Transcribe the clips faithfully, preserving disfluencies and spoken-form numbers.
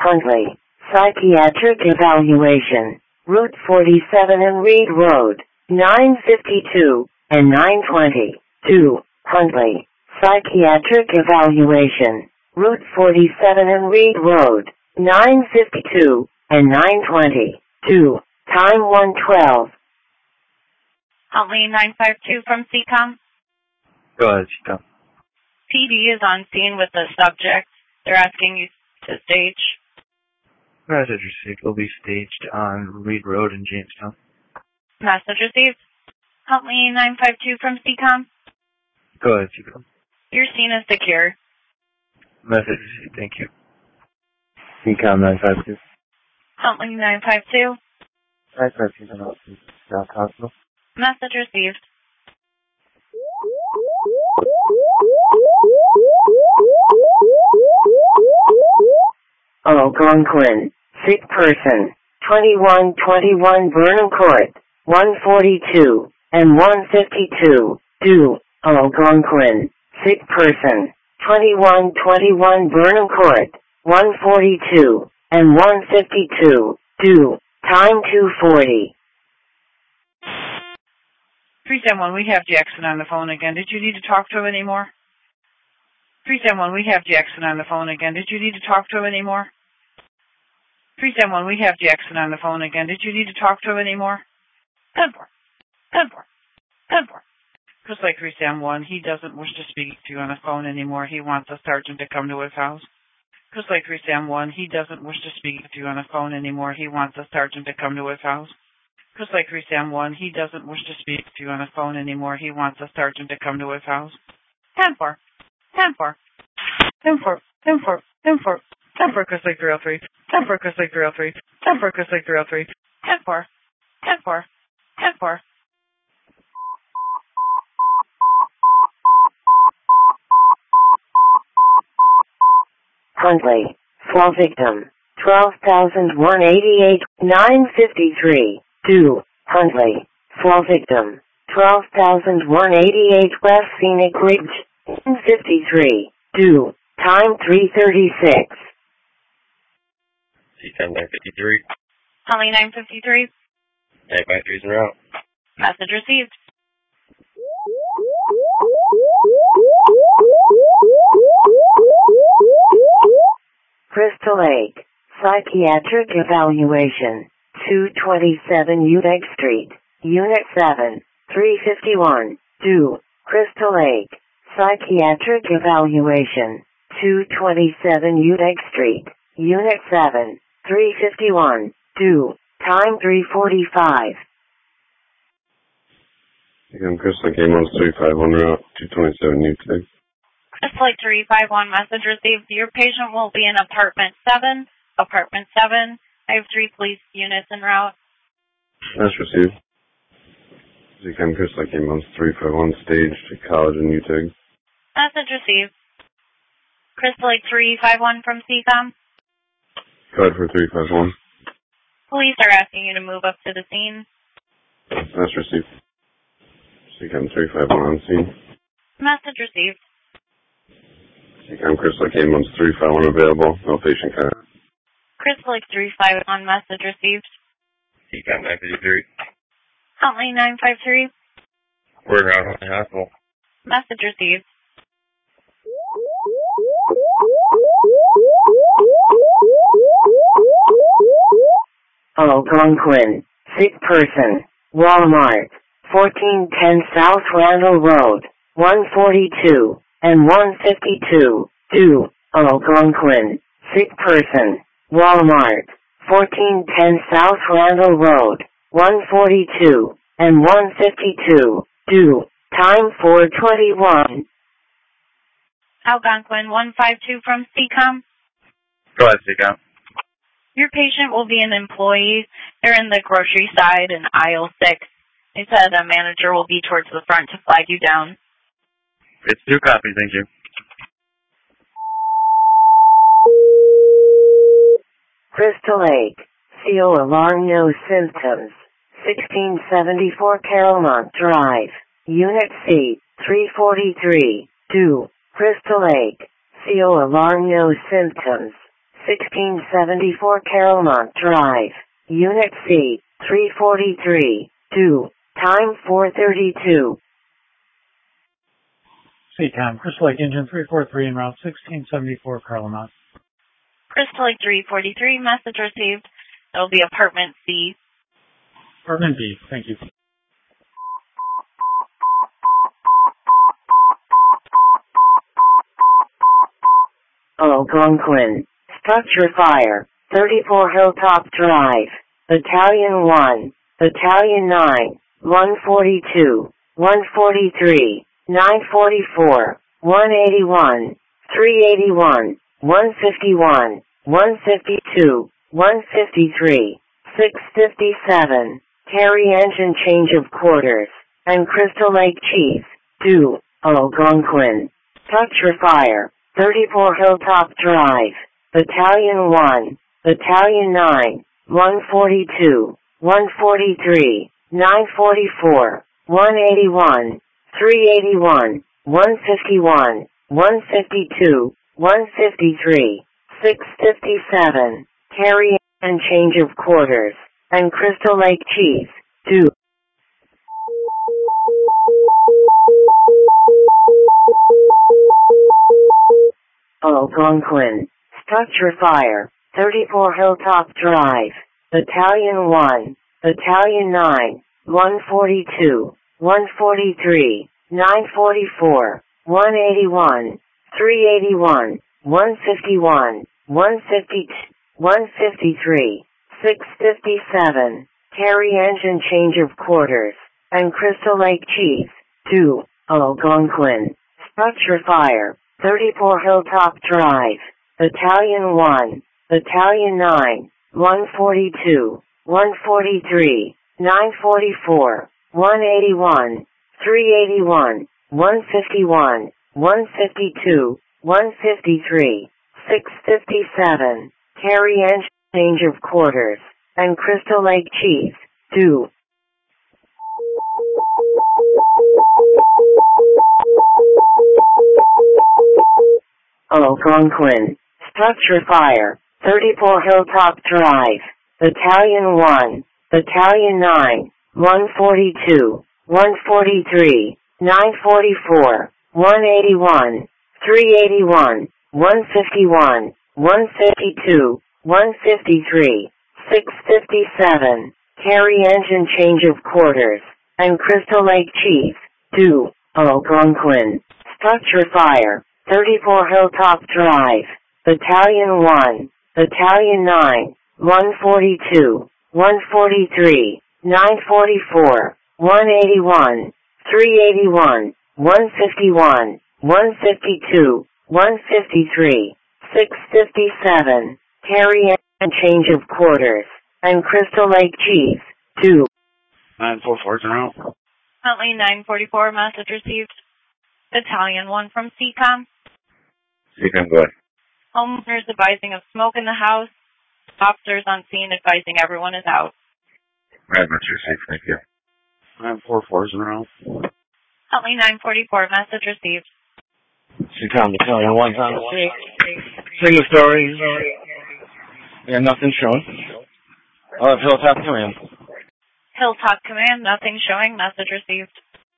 Huntley. Psychiatric evaluation. Route forty-seven and Reed Road. nine fifty-two and nine twenty. two. Huntley. Psychiatric evaluation. Route forty-seven and Reed Road. nine fifty-two and nine twenty. two. Time one twelve. Huntley nine five two from C COM. Go ahead, Chico. P D is on scene with the subject. They're asking you to stage. Message received will be staged on Reed Road in Jamestown. Message received. Huntley nine five two from C COM. Go ahead, Chico. Your scene is secure. Message received, thank you. C COM nine five two. Huntley nine five two. nine five two, I'm out to South Hospital. Message received. Algonquin. Sick person. twenty-one twenty-one Burnham Court. one forty-two and one fifty-two. Do. Algonquin. Sick person. twenty-one twenty-one Burnham Court. one forty-two and one fifty-two. Do. Time two forty. three seven one, we have Jackson on the phone again. Did you need to talk to him anymore? three seven one, we have Jackson on the phone again. Did you need to talk to him anymore? three seven one, we have Jackson on the phone again. Did you need to talk to him anymore? ten four. ten four. ten four. Just like three seven one, he doesn't wish to speak to you on the phone anymore. He wants a sergeant to come to his house. Just like three seven one, he doesn't wish to speak to you on the phone anymore. He wants a sergeant to come to his house. Just like three seven one, he doesn't wish to speak to you on the phone anymore. He wants a sergeant to come to his house. ten four. ten four. ten four. ten four. ten four. ten four, Chris Lake three oh three. ten four, Chris Lake three oh three. ten four, Chris Lake three oh three. ten four. ten four. ten four. Huntley. Fall victim. twelve thousand one hundred eighty-eight, nine fifty-three. Do. Huntley. Fall victim. twelve thousand one hundred eighty-eight West Scenic Ridge. nine fifty-three. Do. Time three thirty-six. C COM nine fifty-three. Huntley nine fifty-three. nine five three is en route. Message received. Crystal Lake. Psychiatric evaluation. two twenty-seven Utex Street. Unit seven. three fifty-one. Do. Crystal Lake. Psychiatric evaluation. two twenty-seven Utex Street. Unit seven. three fifty-one. Do. Time three forty-five. I'm Chris Lake, A one three five one route, two twenty-seven Utex. Chris Lake three five one, message received. Your patient will be in apartment seven. Apartment seven. I have three police units en route. That's received. C COM Chris Lake, A one three five one, stage to College in Utex. Message received. Chris Lake three five one from C COM. Code for three five one. Police are asking you to move up to the scene. That's received. C COM three five one on scene. Message received. C COM Chris Lake, A one three five one available. No patient contact. Chris Lake three five one, message received. C COM nine fifty-three. Huntley nine five three. We're around the hospital. Message received. Algonquin. Sick person. Walmart. fourteen ten South Randall Road. one forty-two and one fifty-two. Do. Algonquin. Sick person. Walmart. fourteen ten South Randall Road. one forty-two and one fifty-two. Do. Time four twenty-one. Algonquin one five two from C COM. Go ahead, C COM. Your patient will be an employee. They're in the grocery side in aisle six. They said a manager will be towards the front to flag you down. It's two copies, thank you. Crystal Lake. Feel alarm, no symptoms. sixteen seventy-four Carolmont Drive. Unit C. three forty-three. Do. Crystal Lake. Feel alarm, no symptoms. sixteen seventy-four Carolmont Drive, Unit C, three forty-three, two, time four thirty-two. C COM, Crystal Lake Engine three forty-three en route sixteen seventy-four Carolmont. Crystal Lake three forty-three, message received. It'll be apartment C. Apartment B, thank you. Algonquin, structure fire, thirty-four Hilltop Drive, Battalion one, Battalion nine, one forty-two, one forty-three, nine forty-four, one eighty-one, three eighty-one, one fifty-one, one fifty-two, one fifty-three, six fifty-seven, Terry engine change of quarters, and Crystal Lake Chief, two, Algonquin, structure fire, thirty-four Hilltop Drive, Battalion one, Battalion nine, one forty-two, one forty-three, nine forty-four, one eighty-one, three eighty-one, one fifty-one, one fifty-two, one fifty-three, six fifty-seven, Terry and change of quarters, and Crystal Lake Chief, two. Algonquin, structure fire, thirty-four Hilltop Drive, Battalion one, Battalion nine, one forty-two, one forty-three, nine forty-four, one eighty-one, three eighty-one, one fifty-one, one fifty-two, one fifty-three, six fifty-seven, Terry engine change of quarters, and Crystal Lake Chief, two, Algonquin, structure fire, thirty-four Hilltop Drive, Battalion one, Battalion nine, one forty-two, one forty-three, nine forty-four, one eighty-one, three eighty-one, one fifty-one, one fifty-two, one fifty-three, six fifty-seven, Terry engine change of quarters, and Crystal Lake Chief, two. Algonquin, structure fire, thirty-four Hilltop Drive, Battalion one, Battalion nine, one forty-two, one forty-three, nine forty-four, one eighty-one, three eighty-one, one fifty-one, one fifty-two, one fifty-three, six fifty-seven, Terry engine change of quarters, and Crystal Lake Chief, two, Algonquin, structure fire, thirty-four Hilltop Drive, Battalion one, Battalion nine, one forty-two, one forty-three, nine forty-four, one eighty-one, three eighty-one, one fifty-one, one fifty-two, one fifty-three, six fifty-seven, Terry and change of quarters, and Crystal Lake Chief, two. nine four four zero. Huntley nine forty-four, message received. Battalion one from C COM. C COM, go ahead. Homeowners advising of smoke in the house. Officers on scene advising everyone is out. Right, message received, thank you. nine four four zero. Huntley nine forty-four, message received. C COM, Battalion one, time six. Single story. Yeah, nothing showing. I'll have Hilltop Command. Hilltop Command, nothing showing, message received.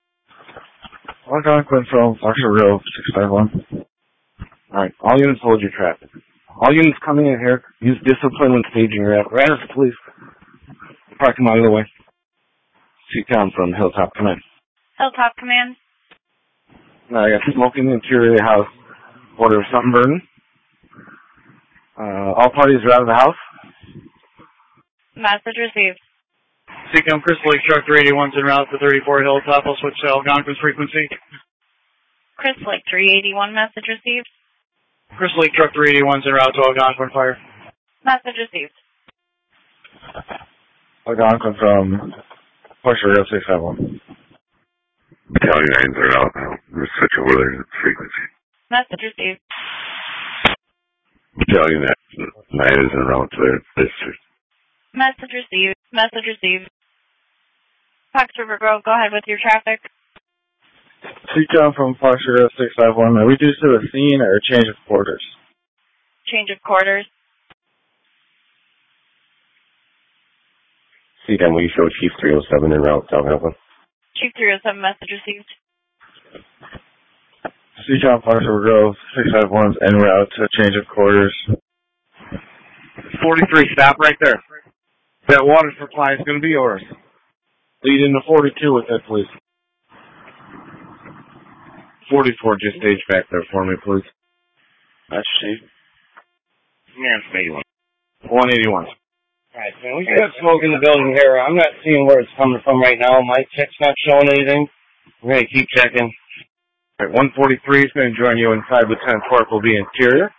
Algonquin from Marshall Road, six five one. Alright, all units hold your traffic. All units coming in here, use discipline when staging your apparatus, please. Park them out of the way. C COM from Hilltop Command. Hilltop Command. Now, I got smoke in the interior of the house. Order of something burning. Uh, all parties are out of the house. Message received. C COM, Crystal Lake Truck three eighty-one's en route to thirty-four Hilltop. I'll switch to Algonquin's frequency. Crystal Lake three eighty-one, message received. Crystal Lake Truck three eighty-one's en route to Algonquin Fire. Message received. Algonquin from Marshall Road, six five one. Battalion nines are out now. We're switch over there to frequency. Message received. Battalion nine is en route to their district. Message received. Message received. Fox River Grove, go ahead with your traffic. C COM from Marshall Road, six five one. Are we due to the scene or change of quarters? Change of quarters. C C A M, will you show Chief three oh seven en route, South Hamilton? Chief three oh seven, message received. C C A M, Fox River Grove, six five one's en route to change of quarters. forty-three, stop right there. That water supply is going to be yours. Lead into forty-two with that, please. forty-four, just stage back there for me, please. That's Chief. Yeah, it's eighty-one. one eighty-one. Alright, man, we got smoke in the building here. I'm not seeing where it's coming from right now. My check's not showing anything. We're going to keep checking. All right, one forty-three is going to join you inside. Lieutenant Torque will be interior.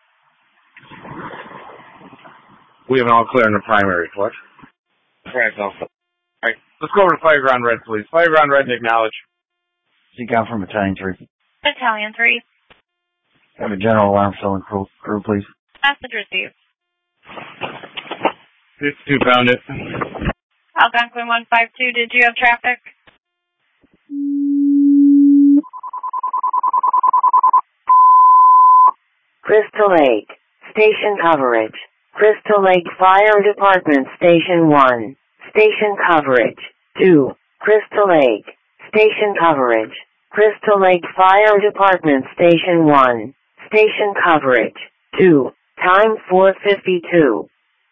We have an all clear on the primary, correct? Correct, also. All right, let's go over to fire ground red, please. Fire ground red and acknowledge. C C A M from Battalion three. Battalion three. Have a general alarm filling crew, crew, please. Message received. fifty-two, found it. Algonquin one five two, did you have traffic? Crystal Lake, station coverage. Crystal Lake Fire Department, Station one. Station coverage. two. Crystal Lake, station coverage. Crystal Lake Fire Department, Station one. Station coverage. two. Time four fifty-two.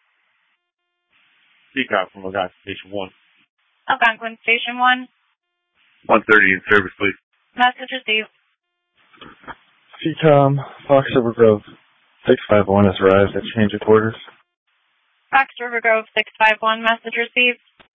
C C A M from Algonquin Station one. Algonquin Station one. one thirty in service, please. Message received. C C A M, Fox River Grove, six five one has arrived at change of quarters. Fox River Grove six five one, message received.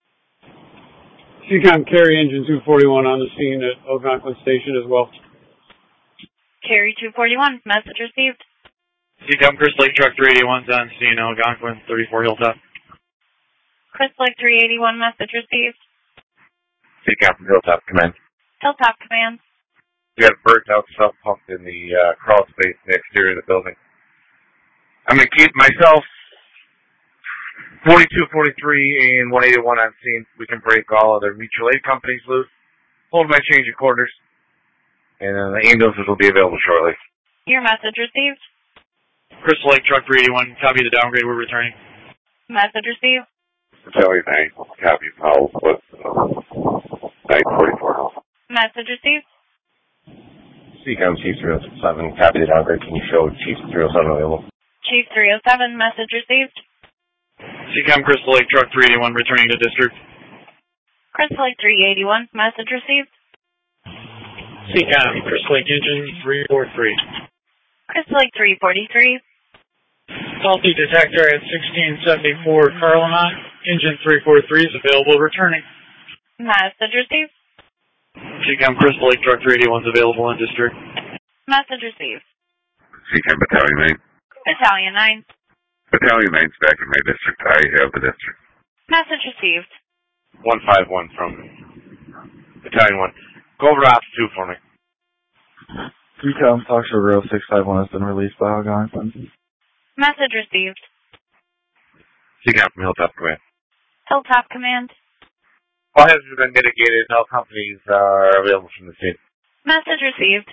C C A M, carry engine two forty-one on the scene at Algonquin Station as well. Carry two forty-one, message received. C C A M, Chris Lake Truck three eighty-one's on scene, Algonquin, thirty-four Hilltop. Chris Lake three eighty-one, message received. C C A M from Hilltop Command. Hilltop Command. We got a burnt out self pump in the uh, crawl space in the exterior of the building. I'm going to keep myself forty-two, forty-three, and one eighty-one on scene. We can break all other mutual aid companies loose. Hold my change of quarters. And then the ambulances will be available shortly. Your message received. Chris Lake Truck three eighty-one, copy the downgrade, we're returning. Message received. Battalion nine, copy Powell with uh, nine forty-four. Message received. C C A M, Chief three oh seven, copy the downgrade. Can you show Chief three oh seven available? Chief three oh seven, message received. C C A M, Crystal Lake Truck three eighty-one, returning to district. Crystal Lake three eighty-one, message received. C C A M, Crystal Lake engine three forty-three. Crystal Lake three forty-three. Faulty detector at sixteen seventy-four Carlamont, engine three forty-three is available, returning. Message received. C C A M, Crystal Lake Truck three eighty-one is available in district. Message received. C C A M, Battalion nine. Battalion nine. Battalion nine's back in my district. I have the district. Message received. one five one from Battalion one. Go over to Ops two for me. C C A M, Fox River Grove six five one has been released by Algonquin. Message received. C C A M from Hilltop Command. Hilltop Command. All hazards have been mitigated. All companies are available from the scene. Message received.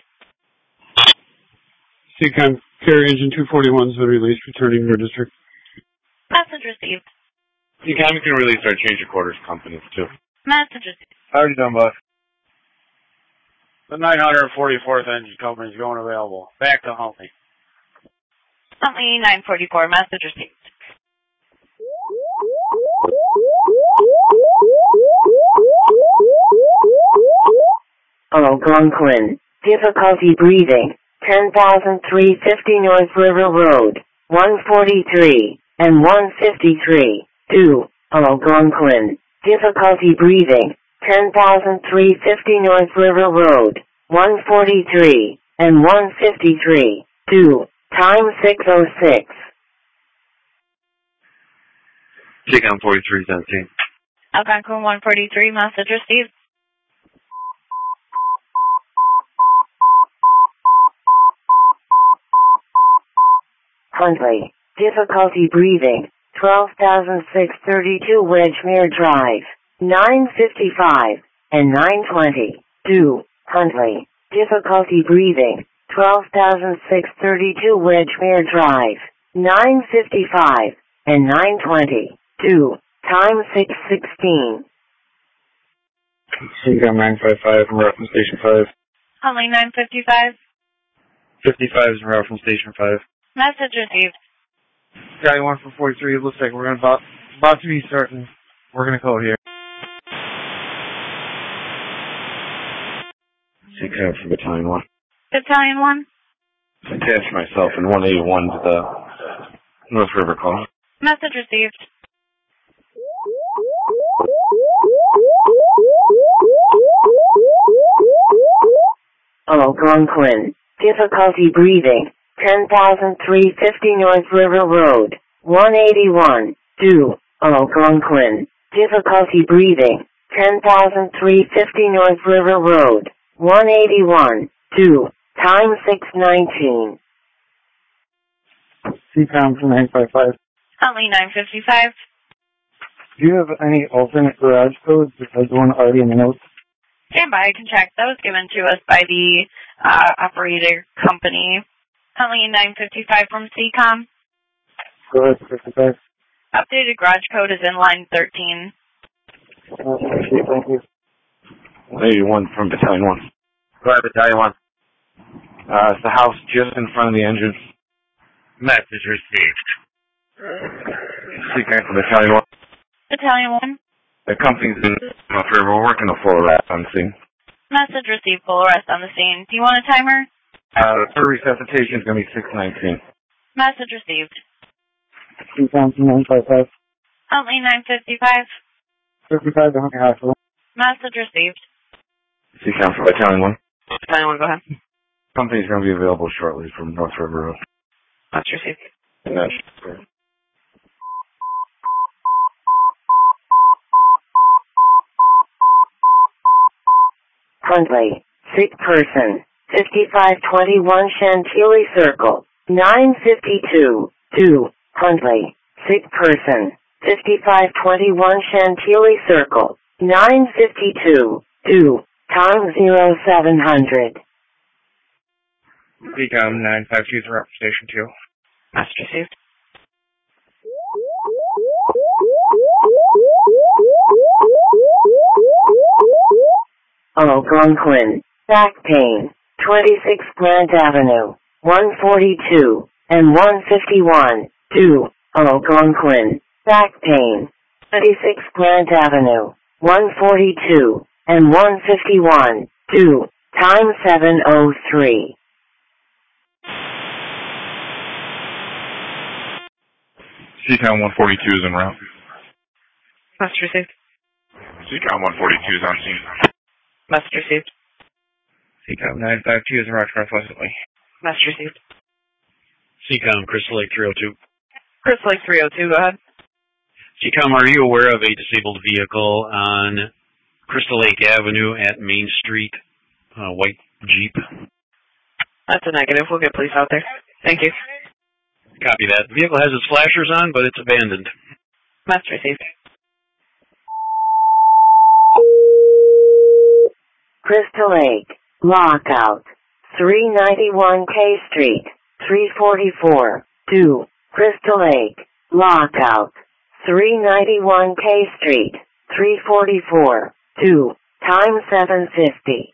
C C A M, carry engine two forty-one's been released, returning to your district. Message received. C C A M, you can release our change of quarters companies too. Message received. Already done, boss. The nine forty-fourth engine company is going available. Back to Huntley. Huntley nine forty-four, message received. Algonquin, difficulty breathing, ten thousand three hundred fifty North River Road, one forty-three, and one fifty-three, two, Algonquin, difficulty breathing, ten thousand three hundred fifty North River Road, one forty-three, and one fifty-three, two, time six oh six. C C A M forty-three seventeen. Algonquin one forty-three, message received. Huntley, difficulty breathing, twelve thousand six hundred thirty-two Wedgemere Drive, nine fifty-five, and nine twenty, two, Huntley, difficulty breathing, twelve thousand six hundred thirty-two Wedgemere Drive, nine fifty-five, and nine twenty, two, time six sixteen. C COM nine five five en route from Station five. Huntley nine fifty-five. fifty-five is en route from Station five. Message received. Guy one from forty-three, it looks like we're gonna about, about to be starting. We're gonna code here. C COM from Battalion one. Battalion one. Attached myself in one eighty-one to the North River call. Message received. Algonquin. Difficulty breathing. ten thousand three hundred fifty North River Road. one eighty-one. Due. Algonquin. Difficulty breathing. ten thousand three hundred fifty North River Road. one eighty-one. Due. Time six nineteen. C COM from nine five five. Huntley nine fifty-five. Do you have any alternate garage codes besides the one already in the notes? Stand by, I can check. That was given to us by the uh, operator company. Huntley nine fifty-five from C COM. Go ahead, fifty-five. Updated garage code is in line thirteen. Okay, thank you. one eighty-one from Battalion one. Go ahead, Battalion one. Uh, it's the house just in front of the engine. Message received. C COM from Battalion one. Battalion one. The company's in North River. We're working a full arrest on scene. Message received. Full arrest on the scene. Do you want a timer? Uh, the resuscitation is going to be six nineteen. Message received. C COM from nine five five. Huntley nine fifty-five. fifty-five to Huntley Hospital. Message received. C COM from Battalion one. Battalion one, go ahead. Company's going to be available shortly from North River Road. Message received. And that's Huntley. Sick person. fifty-five twenty-one Chantilly Circle. nine fifty-two. Due. Huntley. Sick person. fifty-five twenty-one Chantilly Circle. nine fifty-two. Due. Time zero seven hundred. C COM nine five two is en route from Station two. Message received. Algonquin. Back pain. twenty-six Grant Avenue. one forty-two and one fifty-one. Due. Algonquin. Back pain. twenty-six Grant Avenue. one forty-two and one fifty-one. Due. Time seven oh three. C COM one forty-two is en route. Message received. C COM one forty-two is on scene. Message received. C COM nine five two is en route to Northwest Whitley. Message received. C COM Crystal Lake three oh two. Crystal Lake three oh two, go ahead. C COM, are you aware of a disabled vehicle on Crystal Lake Avenue at Main Street, uh, white Jeep? That's a negative. We'll get police out there. Thank you. Copy that. The vehicle has its flashers on, but it's abandoned. Message received. Crystal Lake. Lockout. three ninety-one K Street. three forty-four. Due. Crystal Lake. Lockout. three ninety-one K Street. three forty-four. Due. Time seven fifty.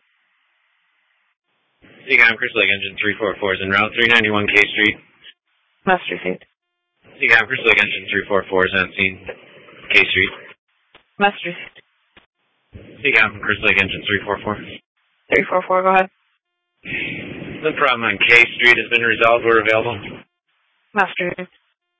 C COM Crystal Lake Engine three forty-four is en route. three ninety-one K Street. Message received. C COM Crystal Lake Engine three forty-four is on scene. K Street. Message received. C COM Crystal Lake Engine three forty-four. three four four, go ahead. The problem on K Street has been resolved. We're available. Message received.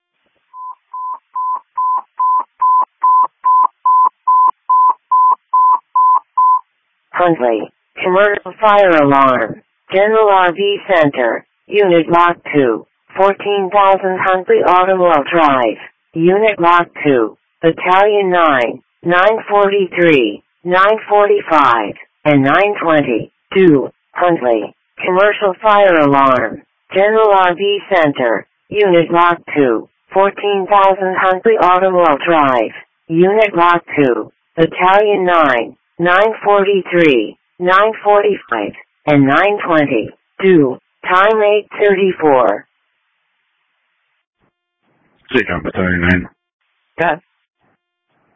Huntley. Commercial fire alarm. General R V Center. Unit Lock two. fourteen thousand Huntley Automobile Drive. Unit Lock two. Battalion nine. nine forty-three. nine forty-five. And nine twenty. Due. Huntley. Commercial fire alarm. General R V Center. Unit Lock two. fourteen thousand Huntley Automobile Drive. Unit Lock two. Battalion nine. nine forty-three. nine forty-five. And nine twenty. Due. Time eight thirty-four. C COM Battalion nine. Go ahead.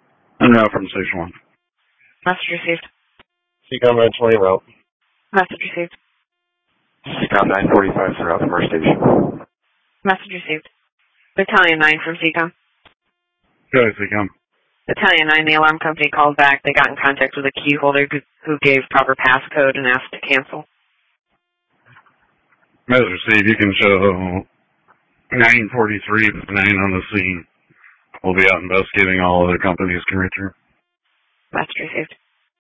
En route from Station one. Message received. C COM nine twenty route. Message received. C COM nine forty-five route from our station. Message received. Battalion nine from C COM. Go ahead, C COM. Battalion nine, the alarm company called back. They got in contact with a key holder who, who gave proper passcode and asked to cancel. Message received. You can show nine forty-three, nine on the scene. We'll be out investigating. All other companies can return. Message received.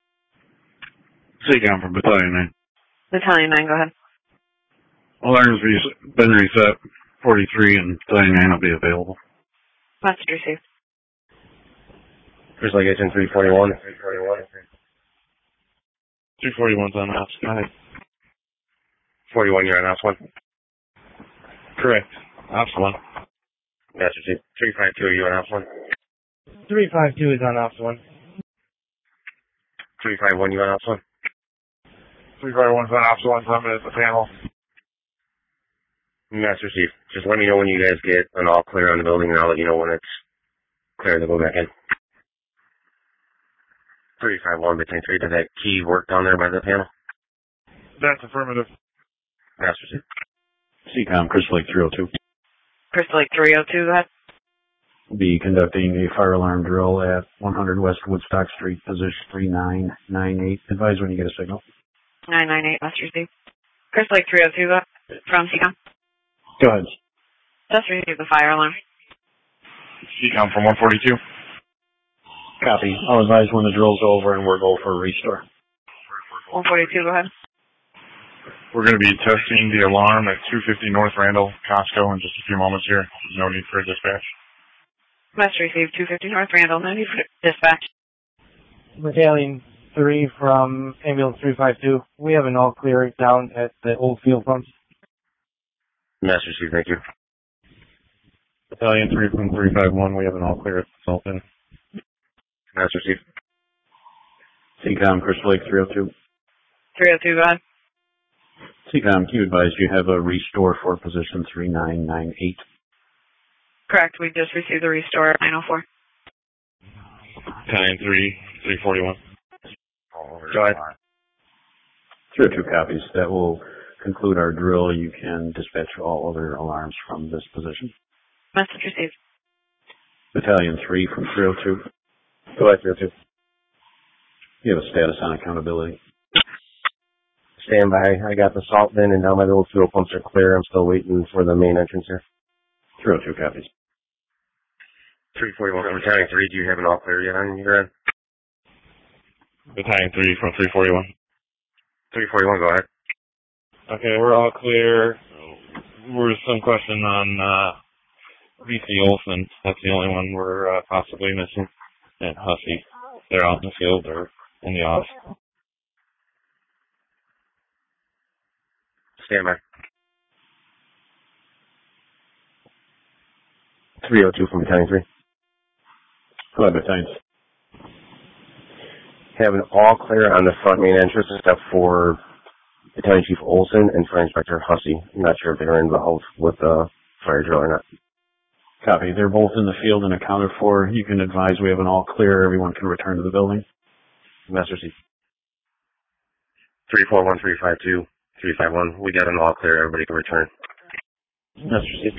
C COM from Battalion nine. Battalion nine, go ahead. Alarms have been reset. forty-three and Battalion nine will be available. Message received. First Lake Agent three forty-one. three forty-one's on ops. Go ahead. forty-one, you're on ops one. Correct. Ops one. Master Chief. three five two, you on ops one. three five two is on ops one. three five one, you on ops one. three forty-one's on ops one. I'm at the panel. Master Chief, just let me know when you guys get an all clear on the building, and I'll let you know when it's clear to go back in. three five one, Battalion three, does that key work down there by the panel? That's affirmative. Master Chief. C COM, Crystal Lake three oh two. Crystal Lake three oh two, go ahead. Be conducting a fire alarm drill at one hundred West Woodstock Street, position three nine nine eight. Advise when you get a signal. nine nine eight, message received. Crystal Lake three oh two, go ahead. From C COM. Go ahead. Just received the fire alarm. C COM from one forty-two. Copy. I'll advise when the drill's over and we'll go for a restore. one forty-two, go ahead. We're going to be testing the alarm at two fifty North Randall, Costco, in just a few moments here. No need for a dispatch. Message received, two fifty North Randall. No need for dispatch. Battalion three from ambulance three five two. We have an all clear down at the old field pumps. Master Chief, thank you. Battalion three from three five one. We have an all clear at Sultan. Master Chief. C COM, Crystal Lake three oh two. three oh two, go ahead. C COM, you advise you have a restore for position three nine nine eight. Correct. We just received the restore at nine oh four. Battalion three, three forty-one. Go ahead. three oh two copies. That will conclude our drill. You can dispatch all other alarms from this position. Message received. Battalion three from three oh two. Go ahead, three oh two. You have a status on accountability. Stand by. I got the salt bin and now my little fuel pumps are clear. I'm still waiting for the main entrance here. three oh two copies. three forty-one from Battalion three, do you have an all clear yet on your end? Battalion three from three forty-one. three forty-one, go ahead. Okay, we're all clear. There's some question on uh, V C Olson. That's the only one we're uh, possibly missing. And Hussey. They're out in the field or in the office. Stand by. three oh two from Battalion three. Go ahead, Battalion. Have an all clear on the front main entrance except for Battalion Chief Olson and Fire Inspector Hussey. I'm not sure if they're involved with the fire drill or not. Copy. They're both in the field and accounted for. You can advise we have an all clear. Everyone can return to the building. Master Chief. three four one, three five two, three five one. We got an all clear. Everybody can return. Master Chief.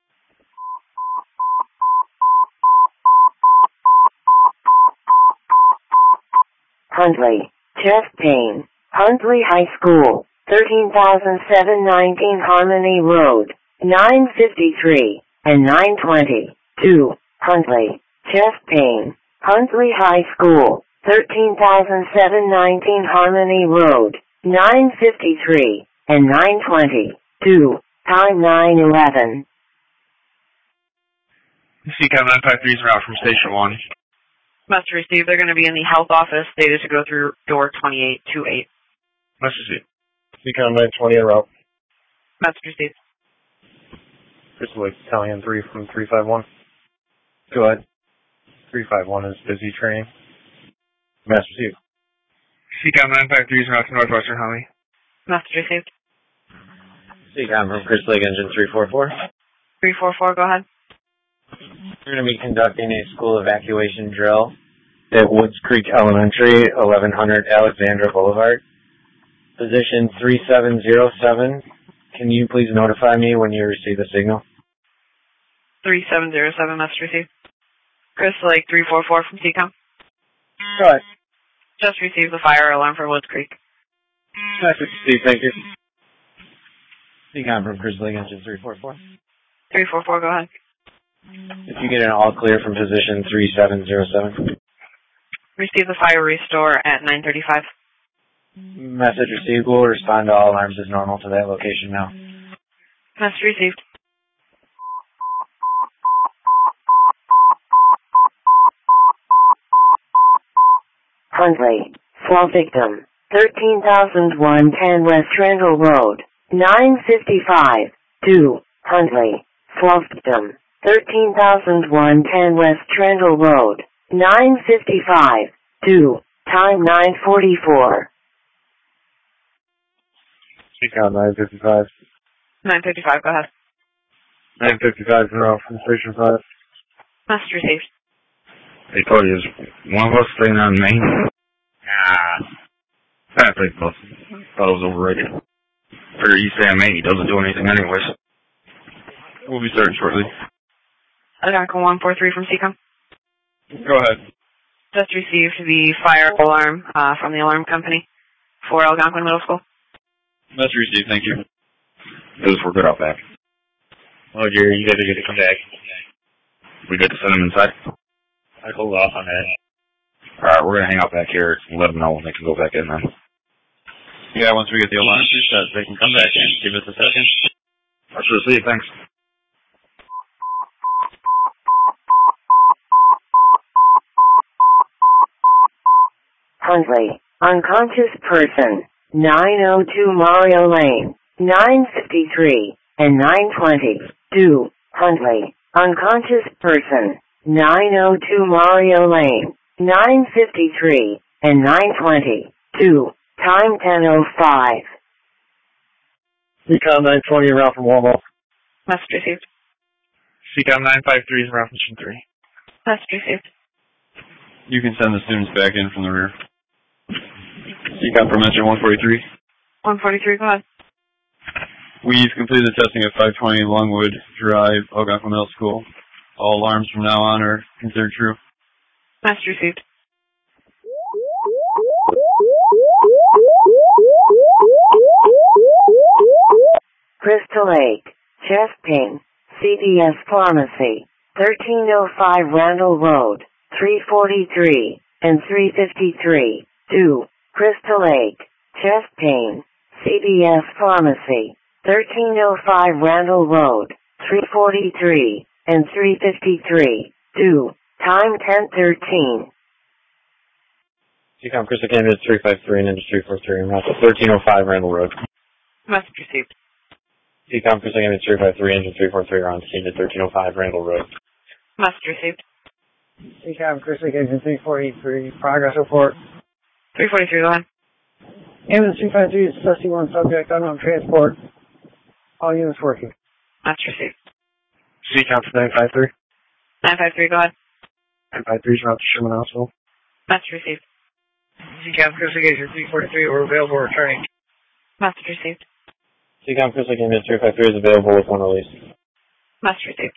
Huntley, chest pain. Huntley High School, thirteen thousand seven hundred nineteen Harmony Road, nine fifty-three and nine twenty-two. Huntley, chest pain. Huntley High School, thirteen thousand seven hundred nineteen Harmony Road, nine fifty-three and nine twenty-two. Time nine eleven. C COM nine five three is route from Station one. Must receive. They're going to be in the health office. Stated to go through door twenty-eight twenty-eight. Must receive. C COM nine twenty en route. Must receive. Crystal Lake Battalion three from three five one. Go ahead. three five one is busy training. Master received. C COM nine five three is route to Northwestern Holly. Must received. C COM from Crystal Lake Engine three four four. three four four, go ahead. We're going to be conducting a school evacuation drill at Woods Creek Elementary, eleven hundred Alexandra Boulevard. Position three seven zero seven. Can you please notify me when you receive the signal? three seven zero seven, message received. Chris Lake three four four from C COM. Go ahead. Just received the fire alarm for Woods Creek. Message received, thank you. C COM from Chris Lake, engine three four four. three four four, go ahead. If you get an all clear from position three seven zero seven. Receive the fire restore at nine thirty-five. Message received. We'll respond to all alarms as normal to that location now. Message received. Huntley, fall victim, thirteen thousand one hundred ten West Randall Road, nine fifty-five, two, Huntley, fall victim, thirteen thousand one hundred ten West Randall Road, nine fifty-five, two, time nine forty-four. C COM nine fifty-five. nine fifty-five, go ahead. nine fifty-five zero from Station five. Message received. They told you, is one of us staying on Main? Ah. That's pretty close. Thought it was overrated. Figure you stay on Main, he doesn't do anything anyways. We'll be starting shortly. Algonquin one four three from C COM. Go ahead. Just received the fire alarm uh, from the alarm company for Algonquin Middle School. Message received, thank you. Those were good out back. Well, Gary, you guys are good to come back. We good to send them inside? I'd hold off on that. Alright, we're gonna hang out back here and let them know when they can go back in then. Yeah, once we get the alarm set, they can come back in. Give us a second. I should see you, thanks. Huntley, unconscious person, nine oh two Mario Lane, nine fifty-three, and nine twenty, two, Huntley, unconscious person, nine oh two Mario Lane, nine fifty-three, and nine twenty, two, time ten oh five. C COM nine twenty around from Walmart. Message received. C COM nine five three is around from Mission three. Message received. You can send the students back in from the rear. C COM from engine one forty-three. one forty-three, go ahead. We've completed the testing at five twenty Longwood Drive, Algonquin Middle School. All alarms from now on are considered true. Message received. Crystal Lake, chest pain, C V S Pharmacy, thirteen oh five Randall Road, three forty-three, and three fifty-three, two, Crystal Lake, chest pain, C V S Pharmacy, thirteen oh five Randall Road, three forty-three, and three fifty-three, two, time ten thirteen. C COM Crystal Canada three five three and Ninja three four three, around thirteen oh five Randall Road. Message received. C COM Crystal Canada three five three, engine three four three, around scene at thirteen oh five Randall Road. Message received. C COM Crystal Canada three forty-three, progress report. three forty-three, go ahead. Ambulance three five three is Sussie one subject, unknown transport. All units working. Message received. C COM nine five three. nine five three, go ahead. nine five three is around to Sherman Hospital. Message received. C COM Crystal Canada three forty-three, we're available returning. Message received. C COM Crystal Canada three five three is available with one release. Message received.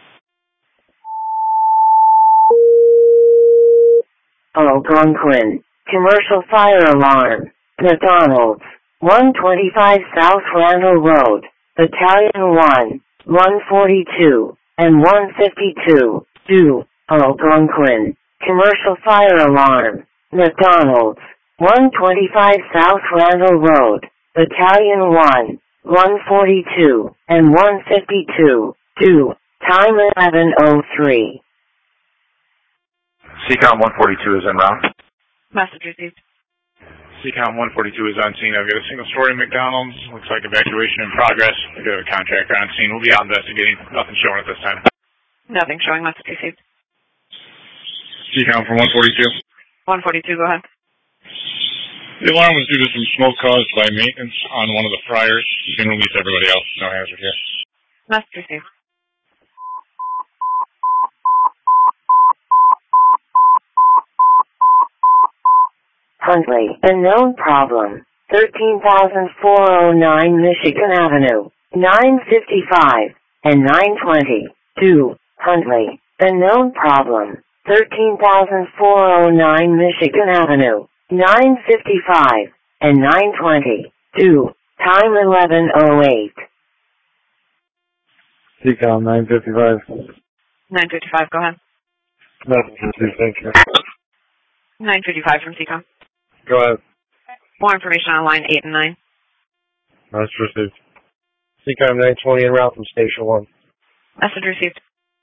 Algonquin, commercial fire alarm, McDonald's, one twenty-five South Randall Road, Battalion one, one forty-two, and one fifty-two, two, Algonquin, commercial fire alarm, McDonald's, one twenty-five South Randall Road, Battalion one, one forty-two, and one fifty-two, two, time eleven oh three. C COM one forty-two is en route. Message received. C COM one forty-two is on scene. I've got a single story McDonald's. Looks like evacuation in progress. We do have a contractor on scene. We'll be out investigating. Nothing showing at this time. Nothing showing. Message received. C COM from one forty-two. one forty-two, go ahead. The alarm was due to some smoke caused by maintenance on one of the fryers. You can release everybody else. No hazard here. Message received. Huntley. Unknown problem. thirteen thousand four oh nine Michigan Avenue. nine fifty-five and nine twenty. two. Huntley. Unknown problem. thirteen thousand four oh nine Michigan Avenue. nine fifty-five and nine twenty. two. Time eleven oh eight. C COM nine fifty-five. nine fifty-five, go ahead. Message received, thank you. nine fifty-five from C COM. Go ahead. More information on line eight and nine. Message received. C COM nine twenty en route from Station one. Message received.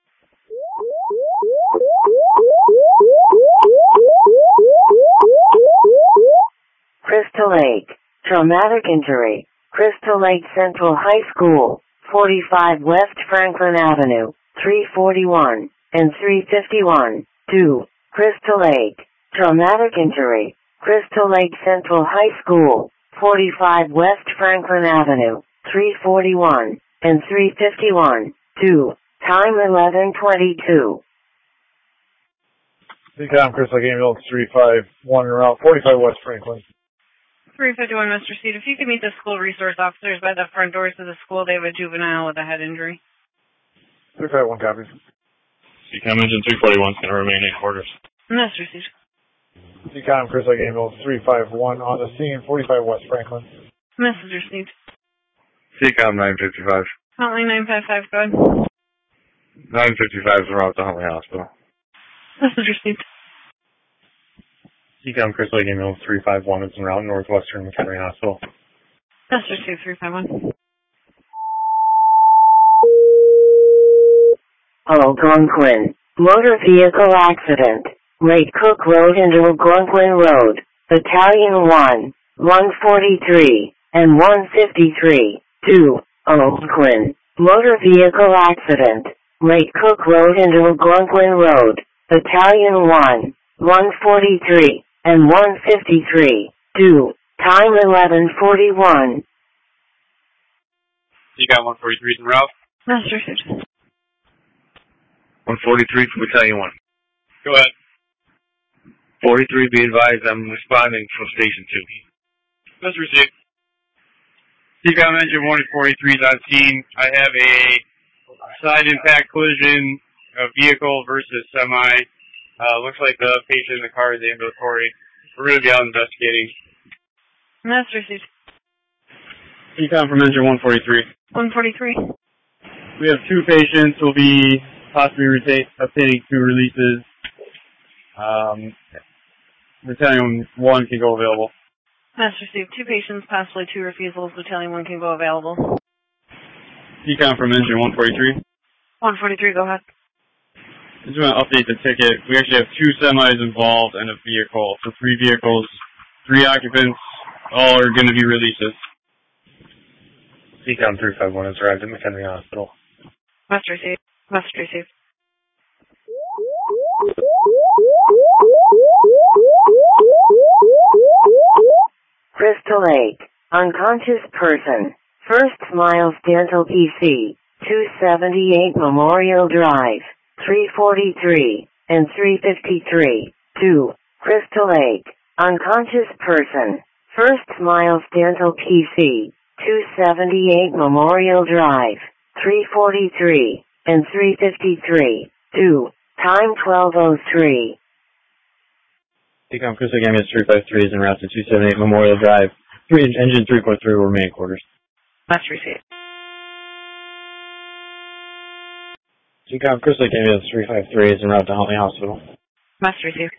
Crystal Lake. Traumatic injury. Crystal Lake Central High School. forty-five West Franklin Avenue. three forty-one and three fifty-one. two. Crystal Lake. Traumatic injury. Crystal Lake Central High School. forty-five West Franklin Avenue. three forty-one and three fifty-one. two. Time eleven twenty-two. C COM Crystal Lake Ambulance three five one en route forty-five West Franklin. three fifty-one, Mister Seed. If you could meet the school resource officers by the front doors of the school, they have a juvenile with a head injury. three five one copies. C COM Engine three forty-one is going to remain in quarters. Mister Seed. C COM Crystal Lake Ambulance three five one on the scene, forty-five West Franklin. Mister Seed. C COM nine fifty-five. Huntley nine five five, go ahead. nine fifty-five is en route to Huntley Hospital. Mister Seed. C COM Crystal Lake Ambulance three five one is en route northwestern McHenry Hospital. Mister Seed three five one. Algonquin. Motor vehicle accident. Lake Cook Road into Algonquin Road. Battalion one. one forty-three and one fifty-three. two. Algonquin. Motor vehicle accident. Lake Cook Road into Algonquin Road. Battalion one. one forty-three and one fifty-three. two. Time eleven forty-one. You got one forty-three en route? Master Seed. one forty-three from Battalion one. Go ahead. forty-three, be advised, I'm responding from Station two. Let's receive. C COM Engine one forty-three is on scene. I have a side impact collision, a vehicle versus semi. Uh, looks like the patient in the car is ambulatory. We're going to be out investigating. Master Seed. C COM from Engine one forty-three. one forty-three. We have two patients. We'll be possibly retain, obtaining two releases. Um, Battalion one can go available. Master Seed. Two patients, possibly two refusals. Battalion one can go available. C COM from Engine one forty-three. one forty-three, go ahead. I just want to update the ticket. We actually have two semis involved and a vehicle. So three vehicles, three occupants, all are going to be releases. C COM three five one has arrived at McHenry Hospital. Must receive. Must receive. Crystal Lake. Unconscious person. First Smiles Dental P C. two seventy-eight Memorial Drive. three forty-three and three fifty-three. two. Crystal Lake. Unconscious person. First Smiles Dental P C. two seventy-eight Memorial Drive. three forty-three and three fifty-three. two. Time twelve oh three. C COM Crystal Lake Ambulance three five three is en route to two seventy-eight Memorial Drive. Three, engine three four three will remain quarters. Must receive. C COM Crystal Lake Ambulance three five three is en route to Huntley Hospital. Must receive.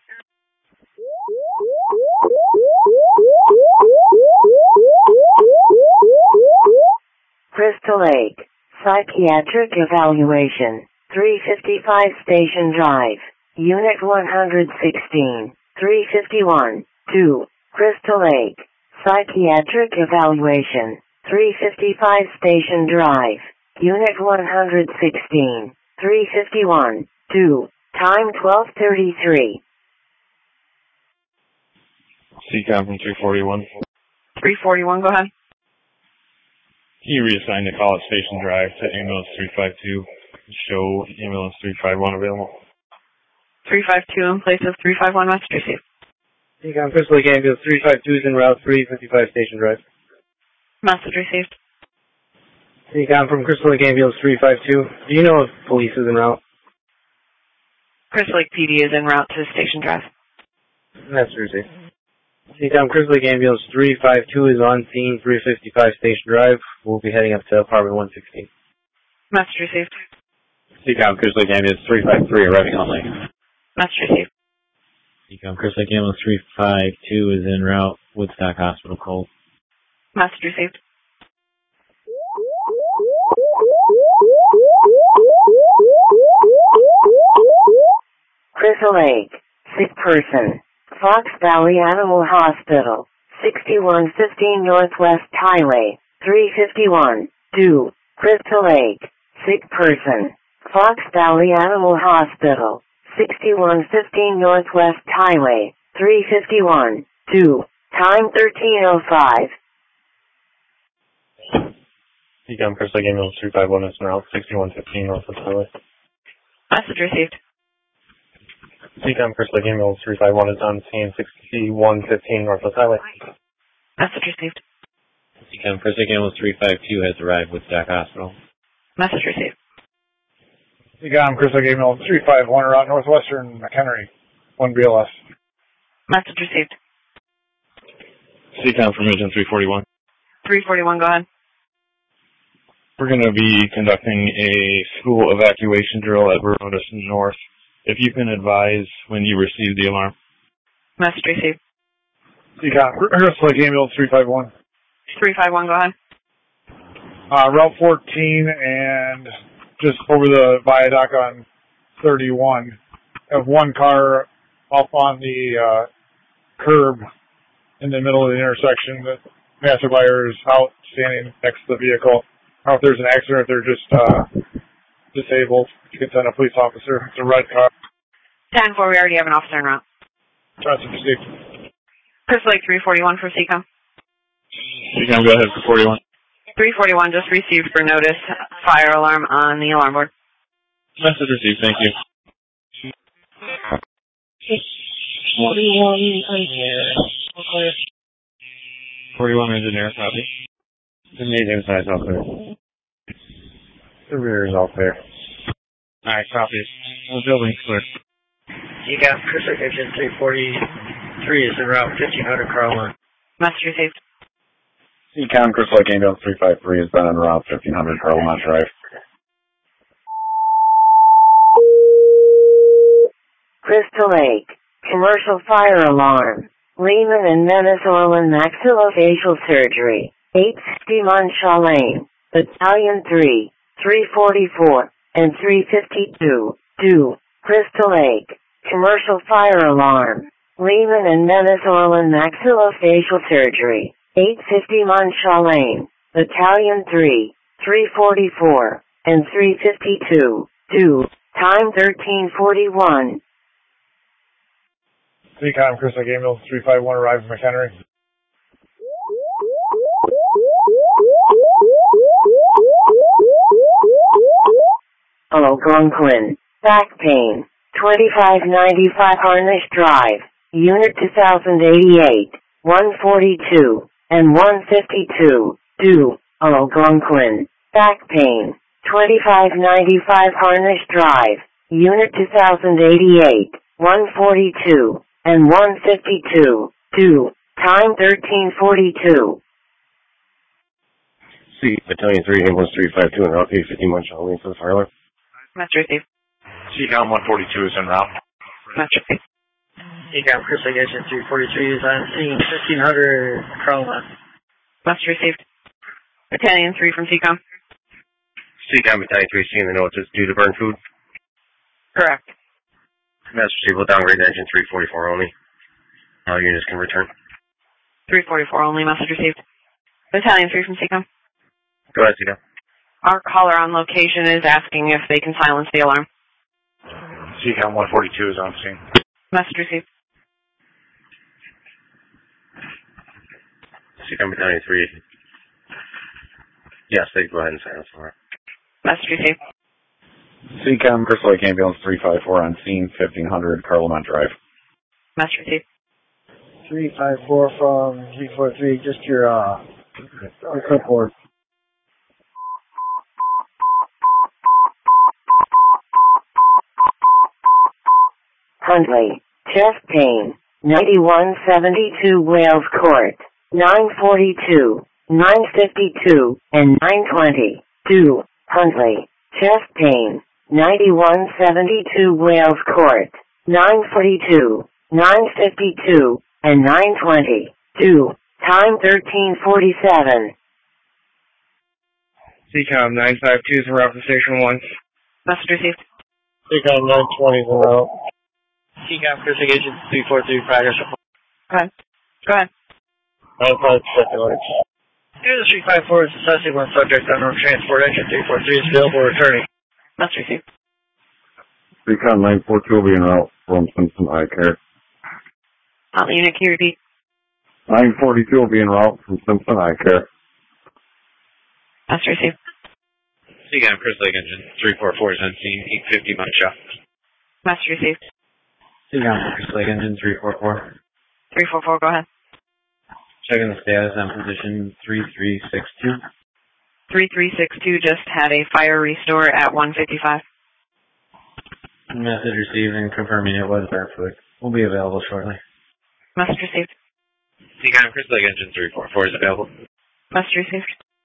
Crystal Lake. Psychiatric evaluation. three fifty-five Station Drive. Unit one sixteen. three fifty-one. two. Crystal Lake. Psychiatric evaluation. three fifty-five Station Drive. Unit one sixteen. three fifty-one. two. Time twelve thirty-three. C COM from three forty-one. three forty-one, go ahead. Can you reassign the call at Station Drive to ambulance three five two? Show ambulance three five one available. three five two in place of three five one, must receive. Seacom Crystal Lake Ambulance three five two is en route, three fifty-five Station Drive. Message received. Seacom from Crystal Lake Ambulance three five two. Do you know if police is en route? Crystal Lake P D is en route to Station Drive. Message received. Seacom Crystal Lake Ambulance three five two is on scene, three fifty-five Station Drive. We'll be heading up to apartment one sixteen. Message received. Seacom Crystal Lake Ambulance three five three arriving only. Message received. Seacom Crystal Lake Ambulance three five two is en route, Woodstock Hospital Cold. Message received. Crystal Lake, sick person, Fox Valley Animal Hospital, sixty-one fifteen Northwest Highway, three fifty-one, due, Crystal Lake, sick person, Fox Valley Animal Hospital, sixty-one fifteen Northwest Highway, three fifty-one, due, time thirteen oh five. Seacom Crystal Lake Ambulance three five one is en route, sixty-one fifteen Northwest Highway. Message received. Seacom Crystal Lake Ambulance three five one is on scene, sixty-one fifteen Northwest Highway. Message received. Seacom Crystal Lake Ambulance three five two has arrived, Woodstock Hospital. Message received. Seacom Crystal Lake Ambulance three five one around Northwestern McHenry, one B L S. Message received. Seacom from Region three forty-one. three forty-one, go ahead. We're going to be conducting a school evacuation drill at Veronis North. If you can advise when you receive the alarm. Message received. Seacom Crystal Lake Ambulance three five one. three five one, go ahead. Uh, Route fourteen and just over the viaduct on thirty-one. Have one car up on the uh, curb in the middle of the intersection. The passerby is out standing next to the vehicle. I don't know if there's an accident, if they're just uh, disabled. You can send a police officer. It's a red car. ten four, we already have an officer en route. Message received. Crystal Lake three forty-one for Seacom. Seacom, go ahead for forty-one. three forty-one just received for notice. Fire alarm on the alarm board. Message received, thank you. forty-one engineer, copy. The native side's all clear. The rear is all clear. Alright, copy. The building's clear. Seacom Crystal Lake Engine three forty-three is en route, fifteen hundred Carl Line. Message received. Seacom Crystal Lake Ambulance three five three has been en route, fifteen hundred Carl Line Drive. Crystal Lake, commercial fire alarm, Lehman and Menace Orland maxillofacial surgery, eight sixty Munshaw Lane, Battalion three, three forty-four, and three fifty-two, due, Crystal Lake, commercial fire alarm, Lehman and Menace Orland maxillofacial surgery, eight fifty Munshaw Lane, Battalion three, three forty-four, and three fifty-two, due, time thirteen forty-one. Seacom Crystal Lake Ambulance three five one arrives in McHenry. Algonquin, back pain, twenty-five ninety-five Harnish Drive, Unit two thousand eighty-eight, one forty-two, and one fifty-two, due, Algonquin, back pain, twenty-five ninety-five Harnish Drive, Unit two thousand eighty-eight, one forty-two, and one fifty-two, due, time thirteen forty-two. C, Battalion three, Ambulance three five two, and Route eight fifty Munshaw Lane for the fire alarm. Message received. Seacom one forty-two is en route. Message received. Seacom Crystal Lake Engine three forty-three is on scene, fifteen hundred Carl Line. Message received. Battalion three from Seacom. Seacom Battalion three, seeing the notice due to burn food. Correct. Message received, will downgrade engine three forty-four only. All units can return. three forty-four only, message received. Battalion three from Seacom. Go ahead, Seacom. Our caller on location is asking if they can silence the alarm. Seacom one forty-two is on scene. Message received. Seacom Battalion three. Yes, they can go ahead and silence the alarm. Message received. Seacom Crystal Lake Ambulance three five four on scene, fifteen hundred Carl Lamont Drive. Message received. three five four from three four three, just your, uh, your clipboard. Huntley, chest pain, ninety-one seventy-two Wales Court, nine forty-two, nine fifty-two, and nine twenty-two. Huntley, chest pain, ninety-one seventy-two Wales Court, nine forty-two, nine fifty-two, and nine twenty-two. Time thirteen forty-seven. C COM nine five two is en route from Station one. Message received. C COM nine twenty is en route. C COM Cruising Agent three four three, progress report. Go ahead. Go ahead. nine five circulars. Here's the three five four is assessing one subject on road transport. Engine three four three is available returning. Message received. C COM nine four two will be en route from Simpson Eye Care. Uh, unit, can you repeat? nine forty-two will be en route from Simpson Eye Care. Message received. C COM Chris Lake Engine three four four is on scene, eight fifty mount shot. Message received. C COM Chris Lake Engine three four four. three four four, go ahead. Checking the status on position three three six two. three three six two just had a fire restore at one fifty-five. Message received and confirming it was perfect. Will be available shortly. Message received. C COM Chris Lake Engine three four four is available. Message received.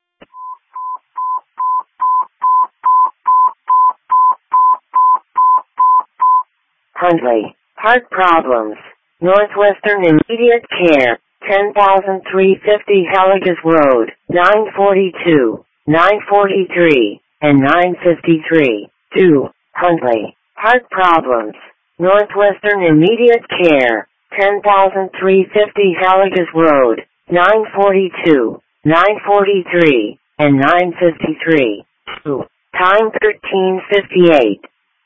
Huntley, heart problems, Northwestern Immediate Care, ten thousand three hundred fifty Heligas Road, nine forty-two, nine forty-three, and nine fifty-three. two. Huntley, heart problems, Northwestern Immediate Care, ten thousand three hundred fifty Heligas Road, nine forty-two, nine forty-three, and nine fifty-three. two. Time thirteen fifty-eight.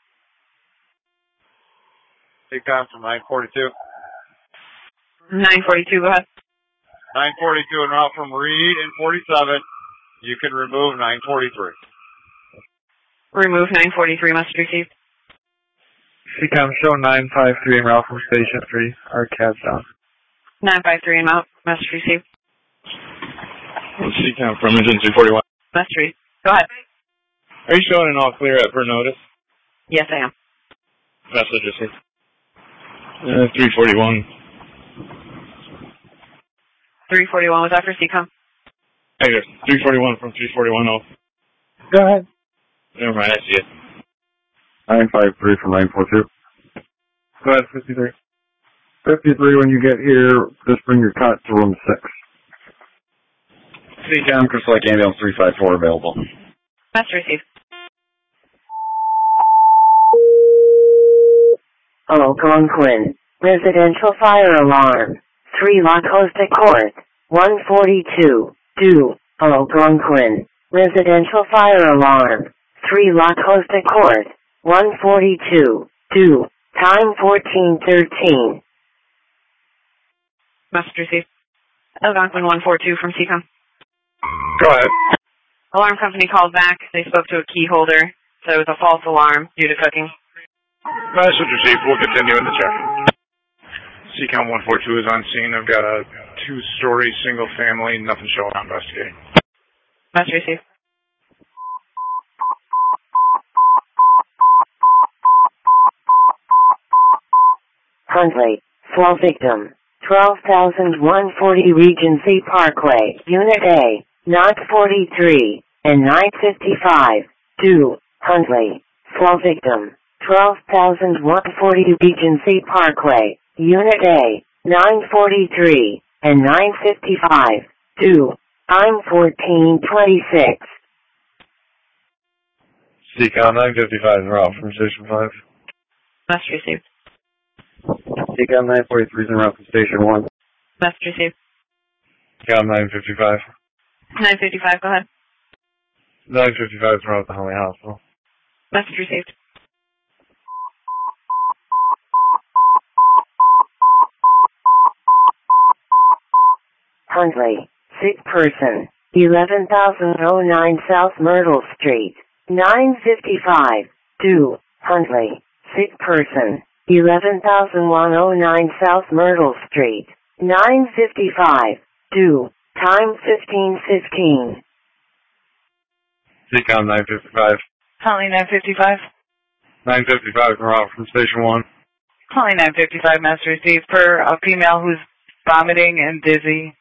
C COM from nine forty-two. nine forty-two, go ahead. nine forty-two en route from Reed and forty-seven. You can remove nine forty-three. Remove nine forty-three, message received. C COM show nine five three en route from Station three. Our cab's down. nine five three and out, message received. C COM from Engine three forty-one. Message received. Go ahead. Are you showing an all clear at per notice? Yes, I am. Message received. Uh, three forty-one. three forty-one, was that for C COM? Hey, there's three forty-one from three forty-one. Oh. Go ahead. Never mind, I see it. nine five three from nine four two. Go ahead, fifty-three. fifty-three, when you get here, just bring your cot to room six. C COM Chris Lake Ambulance three five four available. Message received. Algonquin, residential fire alarm, three La Costa Court, one forty-two, two, Algonquin, residential fire alarm, three La Costa Court, one forty-two, two, time fourteen thirteen. Message received. Algonquin one four two from C COM. Go ahead. Alarm company called back. They spoke to a key holder, said it was a false alarm due to cooking. Message received. We'll continue in the check. C COM one four two is on scene. I've got a two-story single family. Nothing showing. I'm investigating. Message received. Huntley, fall victim, twelve thousand one hundred forty Regency Parkway, Unit A, Knot forty-three, and nine fifty-five. two. Huntley, fall victim, twelve thousand one hundred forty Regency Parkway, Unit A, nine forty-three, and nine fifty-five. two. Time fourteen twenty-six. C COM nine fifty-five en route from Station five. Message received. C COM nine forty-three is en route from Station one. Message received. C COM nine fifty-five. nine fifty-five, go ahead. nine fifty-five is en route to Huntley Hospital. Message received. Huntley, sick person, eleven thousand nine South Myrtle Street, nine fifty-five. two. Huntley, sick person, eleven thousand one hundred nine South Myrtle Street, nine fifty-five. Due. Time fifteen fifteen. C COM nine fifty-five. Calling nine fifty-five. nine fifty-five from out from Station one. Calling nine fifty-five, master received for a female who's vomiting and dizzy.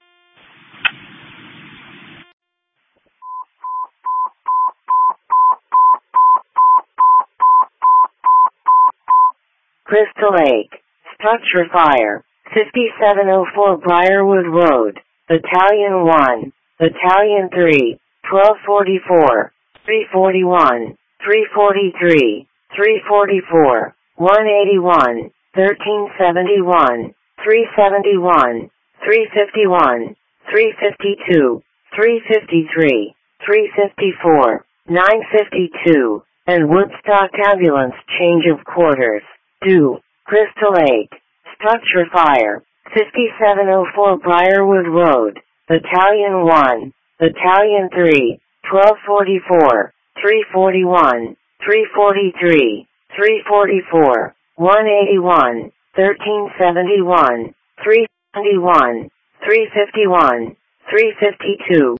Crystal Lake. Structure fire. fifty-seven oh four Briarwood Road. Battalion one. Battalion three. twelve forty-four. three forty-one. three forty-three. three forty-four. one eighty-one. thirteen seventy-one. three seventy-one. three fifty-one. three fifty-two. three fifty-three. three fifty-four. nine fifty-two. And Woodstock ambulance change of quarters. Due. Crystal Lake. Structure fire. fifty-seven oh four Briarwood Road. Battalion one. Battalion three. twelve forty-four. three forty-one. three forty-three. three forty-four. one eighty-one. thirteen seventy-one. three seventy-one. three fifty-one. three fifty-two.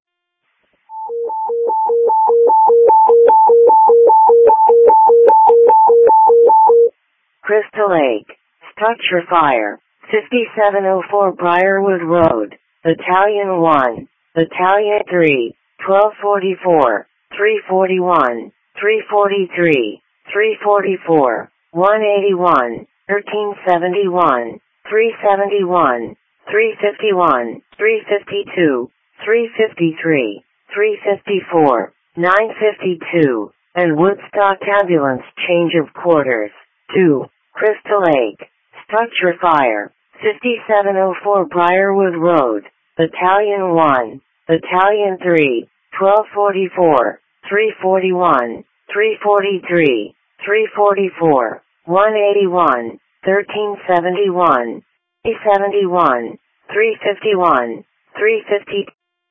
Crystal Lake. Structure fire. fifty-seven oh four Briarwood Road. Battalion one. Battalion three. twelve forty-four. three forty-one. three forty-three. three forty-four. one eighty-one. thirteen seventy-one. three seventy-one. three fifty-one. three fifty-two. three fifty-three. three fifty-four. nine fifty-two. And Woodstock ambulance change of quarters. Two. Crystal Lake. Structure fire. fifty-seven oh four Briarwood Road. Battalion one. Battalion three. twelve forty-four. three forty-one. three forty-three. three forty-four. one eighty-one. thirteen seventy-one. three seventy-one. three fifty-one. three fifty.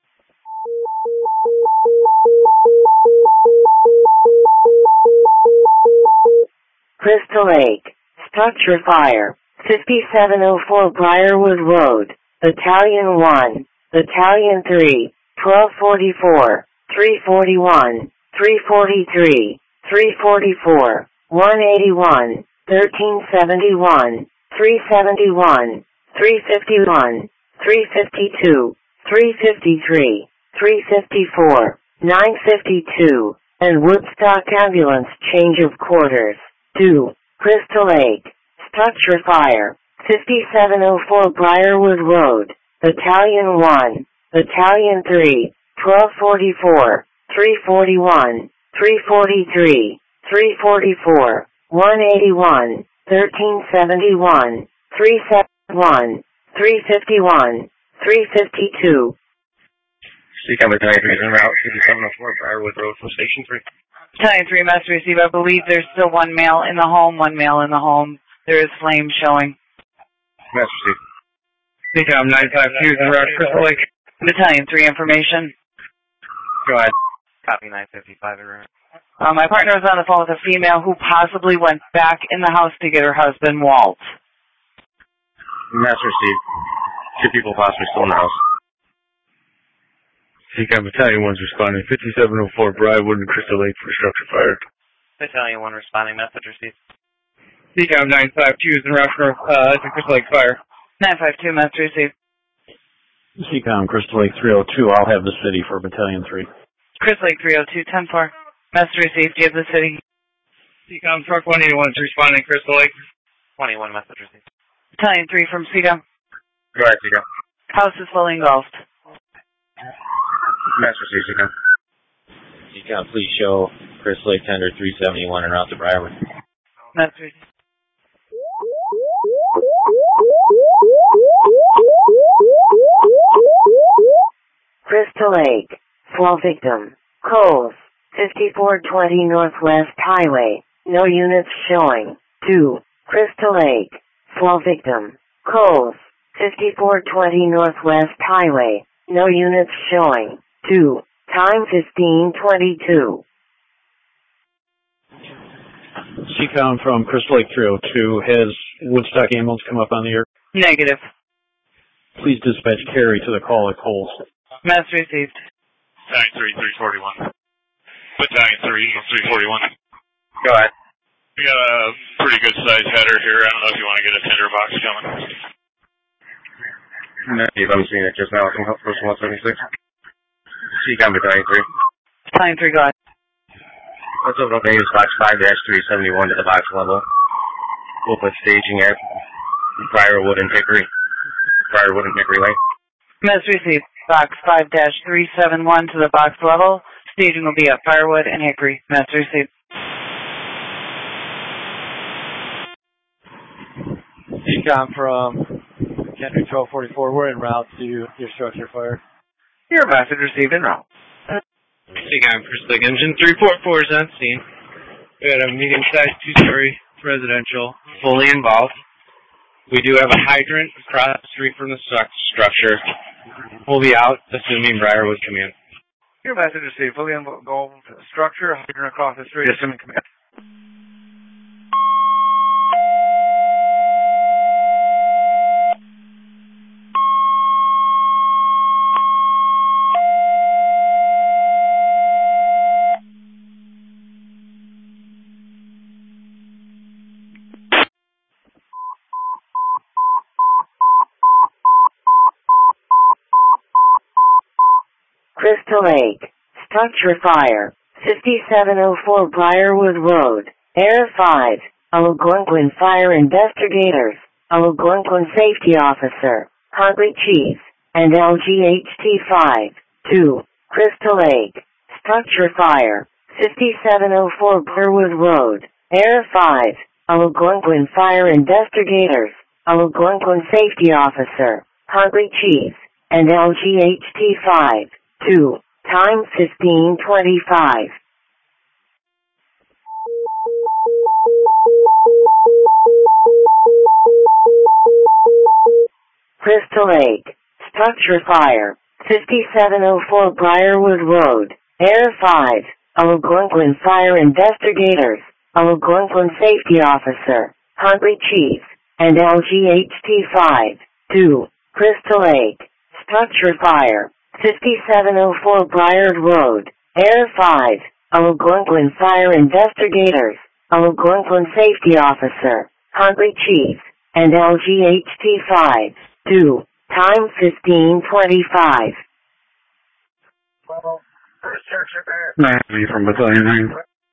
Crystal Lake. Structure fire. fifty-seven oh four Briarwood Road. Battalion one. Battalion three. twelve forty-four. three forty-one. three forty-three. three forty-four. one eighty-one. thirteen seventy-one. three seventy-one. three fifty-one. three fifty-two. three fifty-three. three fifty-four. nine fifty-two. And Woodstock ambulance change of quarters. Two. Crystal Lake. Structure fire. fifty-seven oh four Briarwood Road. Battalion one. Battalion three. twelve forty-four. three forty-one. three forty-three. three forty-four. one eighty-one. thirteen seventy-one. three seventy-one. three fifty-one. three fifty-two. C COM Battalion three is en route, fifty-seven oh four Briarwood Road from Station three. Battalion three, master receive. I believe there's still one male in the home, one male in the home. There is flames showing. Master receive. C COM nine five two is en route, Crystal Lake. Battalion three information. Go ahead. Copy nine fifty-five. Uh, my partner was on the phone with a female who possibly went back in the house to get her husband, Walt. Master receive. Two people possibly still in the house. C COM Battalion one's responding. fifty-seven oh four Briarwood and Crystal Lake for structure fire. Battalion one responding. Message received. C COM nine five two is en route for uh, Crystal Lake fire. nine five two, message received. C COM Crystal Lake three oh two. I'll have the city for Battalion three. Crystal Lake three oh two, ten four. Message received. Give the city. C COM truck one eighty-one is responding, Crystal Lake. twenty-one, message received. Battalion three from C COM. Go ahead, C COM. House is fully engulfed. Master receive, C COM. C COM, please show Crystal Lake Tender three seventy-one en route to Briarwood. Message received. Crystal Lake. Fall victim. Coles. fifty-four twenty Northwest Highway. No units showing. Two. Crystal Lake. Fall victim. Coles. fifty-four twenty Northwest Highway. No units showing. Two. Time fifteen twenty-two. C COM from Crystal Lake three oh two. Has Woodstock ambulance come up on the air? Negative. Please dispatch Carrie to the call at Coles. Message received. Battalion three, three forty-one. Battalion three, three forty-one. Go ahead. We got a pretty good sized header here. I don't know if you want to get a tinderbox coming. I'm seeing it just now. Some help person one seventy-six. Seacom Battalion three. Battalion three, go ahead. Let's open up Names Box five dash three seventy-one to the box level. We'll put staging at Briarwood and Hickory. Briarwood and Hickory Lane. Message received. Box five dash three seventy-one to the box level. Staging will be at Briarwood and Hickory. Message received. Seacom from Kendrick twelve forty-four. We're en route to your structure fire. Your message received en route. Seacom Chris Lake Engine three forty-four is on scene. We got a medium-sized two-story residential, fully involved. We do have a hydrant across the street from the structure. We'll be out, assuming Briarwood command. Your message received. Fully involved structure, hydrant across the street, assuming command. Crystal Lake. Structure fire. fifty-seven oh four Briarwood Road. Air five. Algonquin Fire Investigators. Algonquin Safety Officer. Huntley Chief. And L G H T five. two. Crystal Lake. Structure fire. fifty-seven oh four Briarwood Road. Air five. Algonquin Fire Investigators. Algonquin Safety Officer. Huntley Chief. And L G H T five. two. Time fifteen twenty-five. Crystal Lake. Structure fire. fifty-seven oh four Briarwood Road. Air five. Algonquin Fire Investigators. Algonquin Safety Officer. Huntley Chief. And L G H T five. two. Crystal Lake. Structure fire. fifty-seven oh four Briard Road. Air five. Algonquin Fire Investigators. Algonquin Safety Officer. Huntley Chief. And L G H T five. two. Time fifteen twenty-five. Natalie from Battalion nine.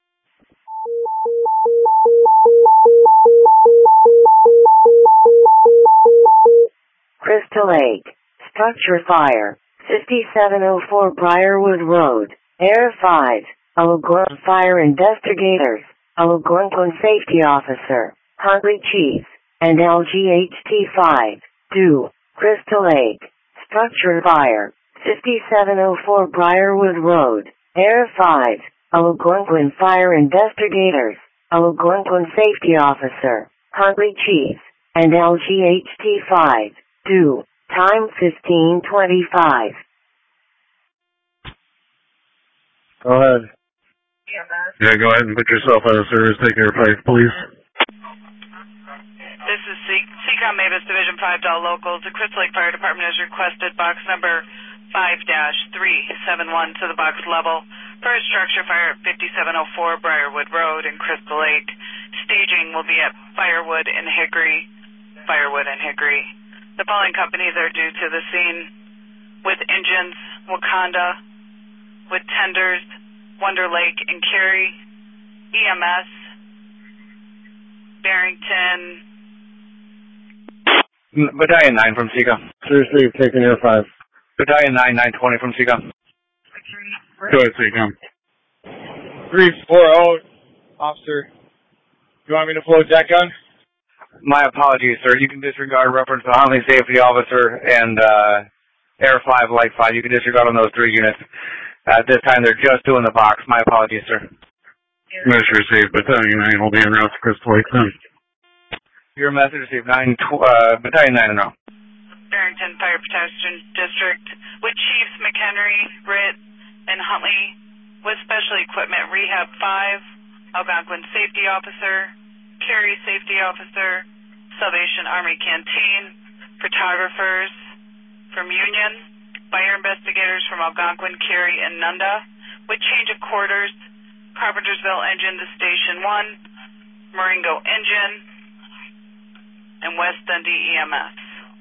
Crystal Lake. Structure fire. fifty-seven oh four Briarwood Road. Air five. Algonquin Fire Investigators. Algonquin Safety Officer. Huntley Chief. And L G H T five. two. Crystal Lake. Structure fire. fifty-seven oh four Briarwood Road. Air five. Algonquin Fire Investigators. Algonquin Safety Officer. Huntley Chief. And L G H T five. two. Time fifteen twenty-five. Go ahead. Yeah, go ahead and put yourself out of service. Take your place, please. This is C- Seacom Mavis Division five Doll Local. The Crystal Lake Fire Department has requested box number five dash three seven one to the box level for a structure fire at fifty-seven oh four Briarwood Road in Crystal Lake. Staging will be at Firewood and Hickory. Firewood and Hickory. The following companies are due to the scene with engines, Wakanda, with tenders, Wonder Lake and Cary, E M S, Barrington. Battalion nine from Seacom. Three Steve, taking Air five. Battalion nine, nine twenty from Seacom. Go ahead, Seacom. three four oh, officer. You want me to float deck gun? My apologies, sir. You can disregard reference to Huntley Safety Officer and uh, Air five, Light five. You can disregard on those three units. At this time, they're just doing the box. My apologies, sir. Message received. Battalion nine will be en route to Crystal Lake then. Your message received. Nine, tw- uh, Battalion nine en route. Barrington Fire Protection District with Chiefs McHenry, Ritt, and Huntley with Special Equipment Rehab five, Algonquin Safety Officer, Cary Safety Officer, Salvation Army Canteen, photographers, from Union, fire investigators from Algonquin, Cary, and Nunda, with change of quarters, Carpentersville engine to Station one, Marengo engine, and West Dundee E M S.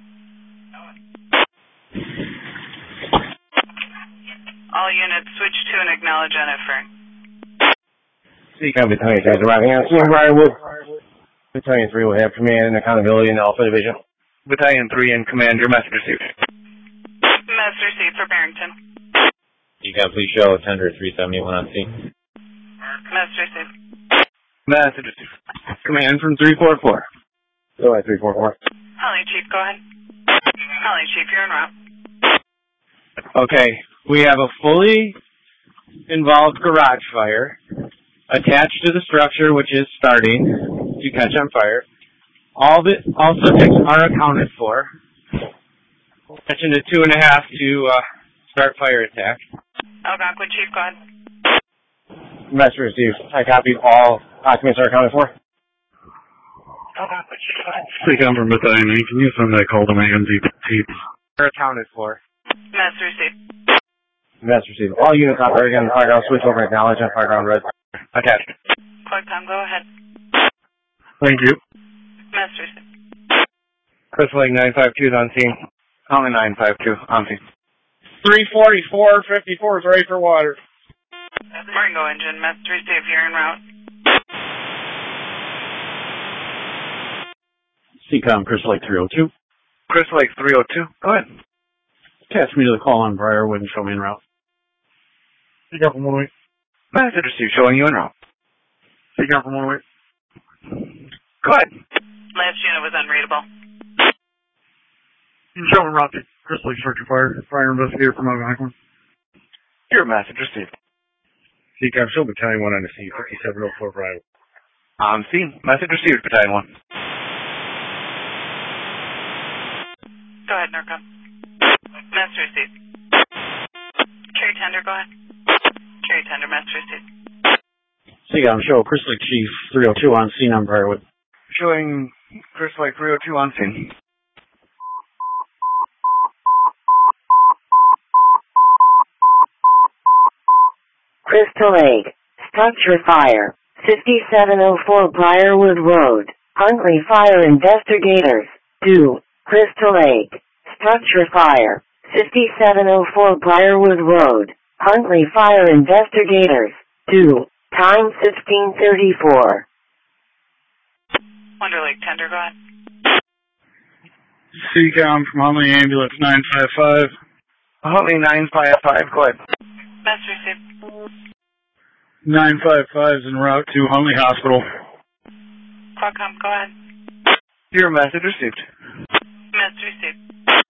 All units switch to and acknowledge N F R. C Company twenty-three is arriving on scene. Briarwood. Battalion three will have command and accountability in Alpha Division. Battalion three in command, your message received. Message received for Barrington. You can please show tender three seventy-one on scene. Message received. Message received. Command from three four four. Go ahead, three four four. Holly Chief, go ahead. Holly Chief, you're en route. Okay, we have a fully involved garage fire attached to the structure, which is starting to catch on fire. All the all subjects are accounted for. Attention to two and a half to uh, start fire attack. Algonquin Chief, go ahead. Message received. I copy. All documents are accounted for. Algonquin Chief, go ahead. Speaking from Battalion eight, can you send that call to Megan Chief? Are accounted for. Message received. Message received. All units operating on the fireground switch over acknowledge on fireground red. Attached. Quagcom, go ahead. Thank you. Message received. Crystal Lake nine five two is on scene. Only nine five two on scene. three forty-four fifty-four is ready for water. Marengo engine, message received, you're en route. C COM, Crystal Lake three oh two. Crystal Lake three oh two, go ahead. Attach me to the call on Briarwood and show me en route. C COM from one way. Message received, showing you en route. C COM from one way. Go ahead. Last unit was unreadable. You can show en route to Crystal Lake structure fire. Fire investigator from Algonquin. Your message received. C COM, show battalion one on the scene, fifty-seven oh four Briarwood. On scene. Message received, battalion one. Go ahead, NERCOM. Message received. Carry tender, go ahead. Carry tender, message received. C COM, show Crystal Lake Chief three oh two on scene on Briarwood. Showing Crystal Lake three oh two on scene. Crystal Lake, structure fire, fifty-seven oh four Briarwood Road, Huntley Fire Investigators, due, Crystal Lake, structure fire, fifty-seven oh four Briarwood Road, Huntley Fire Investigators, due, time fifteen thirty-four. Wonder Lake tender, go ahead. C COM from Huntley Ambulance nine five five. Huntley nine five five, go ahead. Message received. nine five five is en route to Huntley Hospital. Qualcomm, go ahead. Your message received. Message received.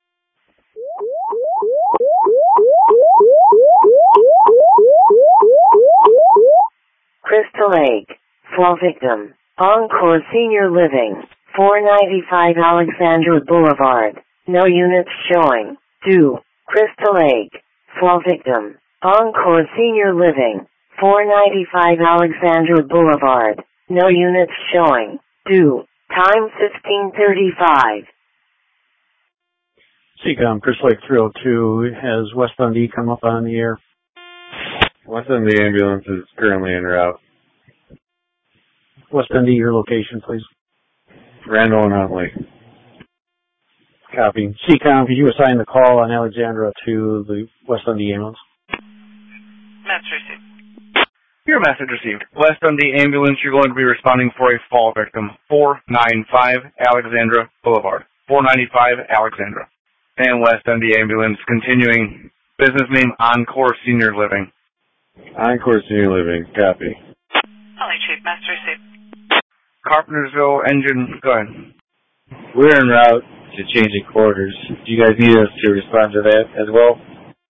Crystal Lake, fall victim, Encore Senior Living, four ninety-five Alexandra Boulevard, no units showing, due, Crystal Lake, fall victim, Encore Senior Living, four ninety-five Alexandra Boulevard, no units showing, due, time fifteen thirty-five. C COM, Crystal Lake three oh two, has West Dundee come up on the air? West Dundee ambulance is currently en route. West Dundee, your location, please. Randall and Huntley. Copy. C COM, could you assign the call on Alexandra to the West Dundee ambulance? Message received. Your message received. West Dundee ambulance, you're going to be responding for a fall victim. four ninety-five Alexandra Boulevard. four ninety-five Alexandra. And West Dundee ambulance, continuing business name Encore Senior Living. Encore Senior Living, copy. Holly Chief, message received. Carpentersville engine, go ahead. We're en route to changing quarters. Do you guys need us to respond to that as well?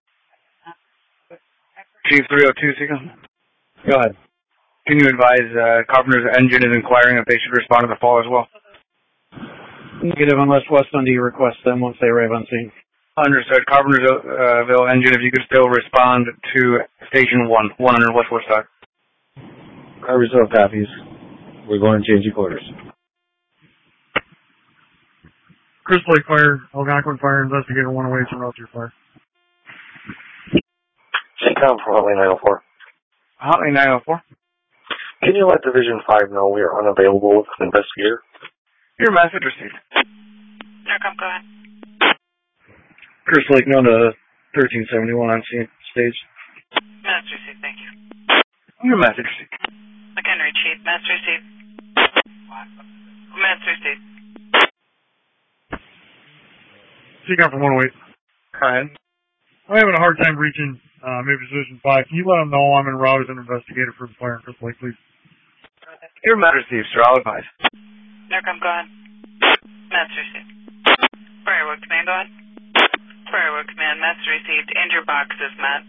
Chief three oh two, Seacom. Go ahead. Can you advise uh, Carpenter's engine is inquiring if they should respond to the fall as well? Negative unless West Dundee requests them once they arrive on scene. Understood. Carpentersville uh, engine, if you could still respond to Station one, one hundred West Woodstock. Carpentersville copies. We're going to change the quarters. Crystal Lake Fire, Algonquin Fire, Investigator one oh eight, en route to your fire. C COM from Huntley nine oh four. Huntley nine oh four. Can you let Division five know we are unavailable with an investigator? Your message received. Norcom, go ahead. Crystal Lake, known to thirteen seventy-one on scene, stage. Message received, thank you. Your message received. McHenry, Chief, message received. Message received. C COM from one oh eight. Go ahead. I'm having a hard time reaching uh, maybe Division five. Can you let them know I'm en route as an investigator for the fire in Crystal Lake, please? Your message received, sir. I'll advise. Norcom, go ahead. Message received. Briarwood Command, go ahead. Briarwood Command, message received. And your box is met.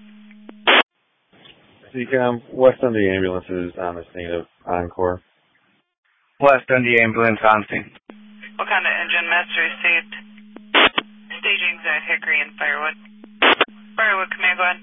C COM, West Dundee ambulance is on the scene of Encore. West Dundee ambulance on scene. What kind of engine? Message received. Staging's at Hickory and Firewood. Firewood Command, go ahead.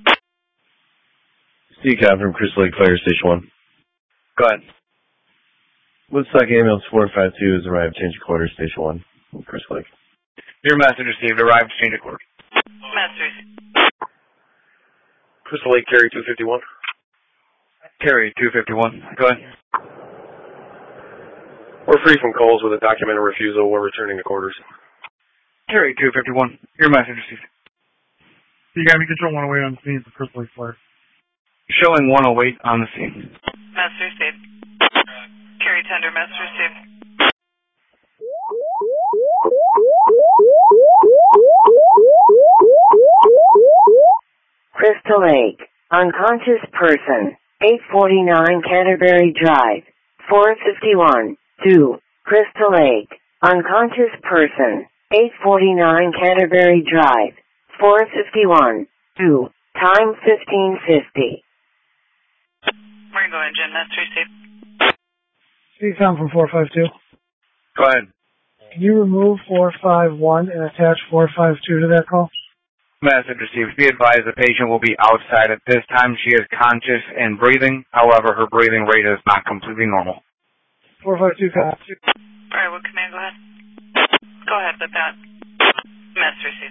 C COM from Crystal Lake Fire Station one. Go ahead. Woodstock ambulance four five two has arrived, change of quarters, Station one, Crystal Lake. Your message received, arrived, change of quarters. Message received. Crystal Lake, carry two fifty-one. Carry two fifty-one. Go ahead. We're free from calls with a documented refusal. We're returning to quarters. Carry two fifty-one. Your message received. C COM, you control one oh eight on the scene for Crystal Lake Fire. Showing one oh eight on the scene. Message received. Carry tender, message received. Crystal Lake, unconscious person, eight forty-nine Canterbury Drive, four fifty-one, two, Crystal Lake, unconscious person, eight forty-nine Canterbury Drive, four fifty-one, two, time fifteen fifty. Ringo engine, message received. C COM from four five two. Go ahead. Can you remove four five one and attach four five two to that call? Message received. Be advised the patient will be outside at this time. She is conscious and breathing. However, her breathing rate is not completely normal. four five two, copy. Alright, what command, go ahead. Go ahead with that. Message received.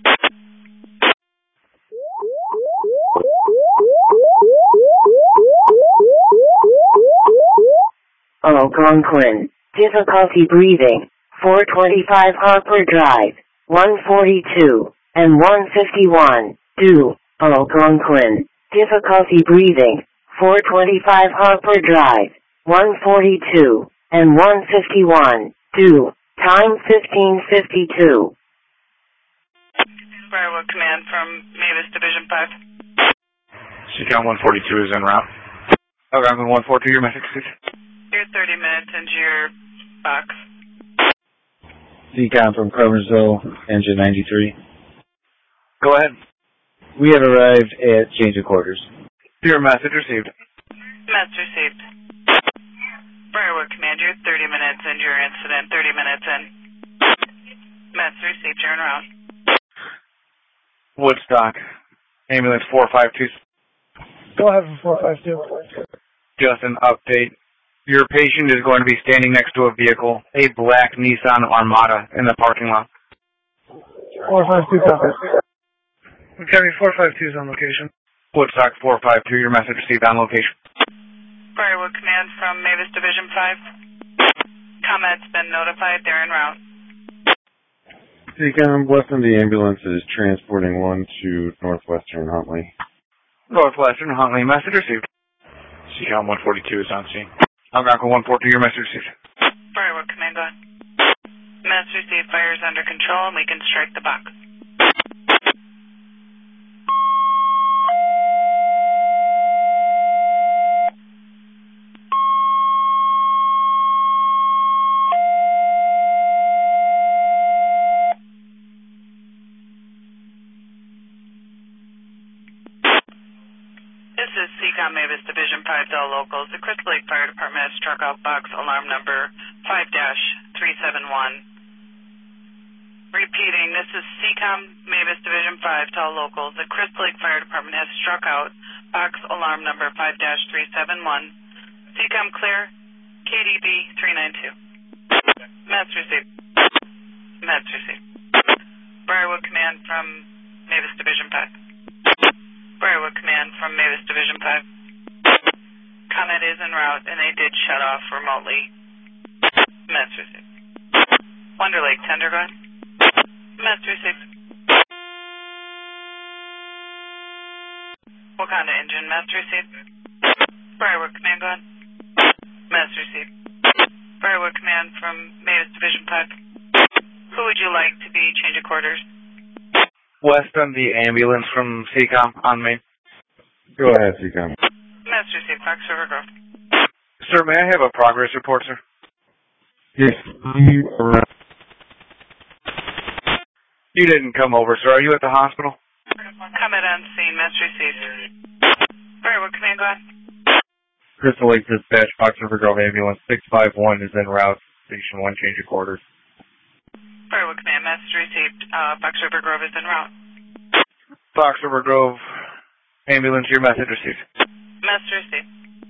Algonquin, difficulty breathing, four twenty-five Harper Drive, one forty-two, and one fifty-one, do, Algonquin, difficulty breathing, four twenty-five Harper Drive, one forty-two, and one fifty-one, do, time fifteen fifty-two. Briarwood Command from Mavis Division five. C COM one forty-two is en route. Algonquin one forty-two, your message, please. You're thirty minutes into your box. C COM from Cromersville, engine ninety-three. Go ahead. We have arrived at change of quarters. Your message received. Message received. Briarwood Command, you're thirty minutes into your incident, thirty minutes in. Message received, you're en route. Woodstock, ambulance four five two. Go ahead for four five two. Just an update. Your patient is going to be standing next to a vehicle, a black Nissan Armada, in the parking lot. four five two, copy. Okay, four five two is on location. Woodstock four five two, your message received on location. Briarwood Command from Mavis Division five. ComEd's been notified, they're en route. C COM, West Dundee ambulance is transporting one to Northwestern Huntley. Northwestern Huntley, message received. C COM one forty-two is on scene. Algonquin one forty-two, your message received. Briarwood Command, go ahead. Message received, fire is under control and we can strike the box. This is C COM Mavis Division five Dell Locals. The Crystal Lake Fire Department has struck out box alarm number five dash three seven one. Repeating, this is C COM Mavis Division five Dell Locals. The Crystal Lake Fire Department has struck out box alarm number five dash three seven one. C COM clear, K D B three nine two. Message received. Message received. Briarwood Command from Mavis Division five. Briarwood Command from Mavis Division five. Comment is en route, and they did shut off remotely. Message received. Wonder Lake Tender, go ahead. Message received. Wakanda Engine, message received. Briarwood Command, go ahead. Message received. Briarwood Command from Mavis Division five. Who would you like to be change of quarters? Weston, the ambulance from C COM on me. Go ahead, C COM. Message received, Fox River Grove. Sir, may I have a progress report, sir? Yes, you are. You didn't come over, sir. Are you at the hospital? Comment on scene, message received. Briarwood Command, go ahead. Crystal Lake Dispatch, Fox River Grove Ambulance six five one is en route. Station one, change of quarters. Briarwood Command, message received. Uh, Fox River Grove is en route. Fox River Grove Ambulance, your message received. Message received.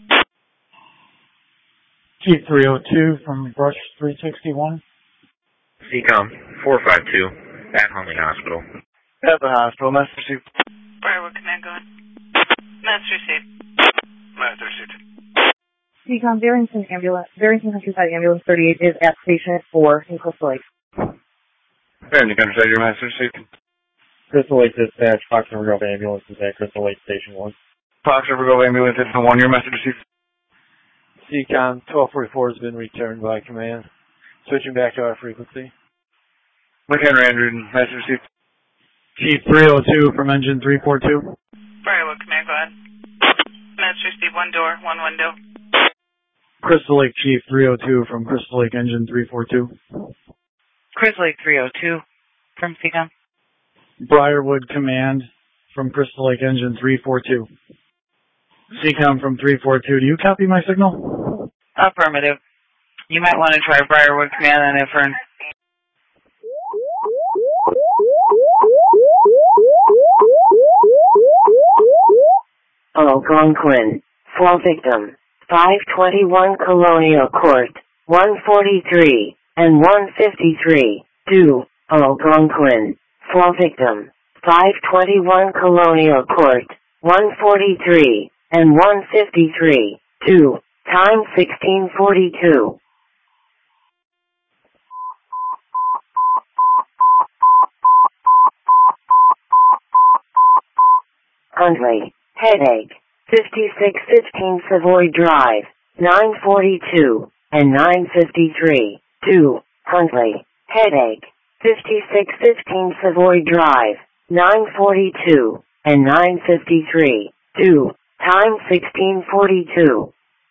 Chief three oh two from Brush three sixty-one. C COM four five two at Huntley Hospital. At the hospital, message received. Briarwood Command, go ahead. Message received. Message received. C COM Barrington Ambulance, Barrington Countryside Ambulance thirty-eight is at Station four in Crystal Lake. Barrington Countryside, your message received. Crystal Lake Dispatch, Fox River Grove Ambulance is at Crystal Lake Station one. Fox River Grove Ambulance at the one, your message received. C COM twelve forty-four has been returned by command. Switching back to our frequency. McHenry Andrew, message received. Chief three oh two from Engine three forty-two. Briarwood Command, go ahead. Message received, one door, one window. Crystal Lake Chief three oh two from Crystal Lake Engine three forty-two. Crystal Lake three oh two from C COM. Briarwood Command from Crystal Lake Engine three forty-two. C COM from three forty-two. Do you copy my signal? Affirmative. You might want to try Briarwood Command on Ifern. Algonquin. Fall victim. five twenty-one Colonial Court. one forty-three and one fifty-three. Do. Algonquin. Fall victim. five twenty-one Colonial Court. one forty-three and one fifty-three. Do. Time sixteen forty-two. Huntley. Headache. fifty-six fifteen Savoy Drive. nine forty-two and nine fifty-three. Do. Huntley. Headache. fifty-six fifteen Savoy Drive. nine forty-two and nine fifty-three. Do. Time sixteen forty-two.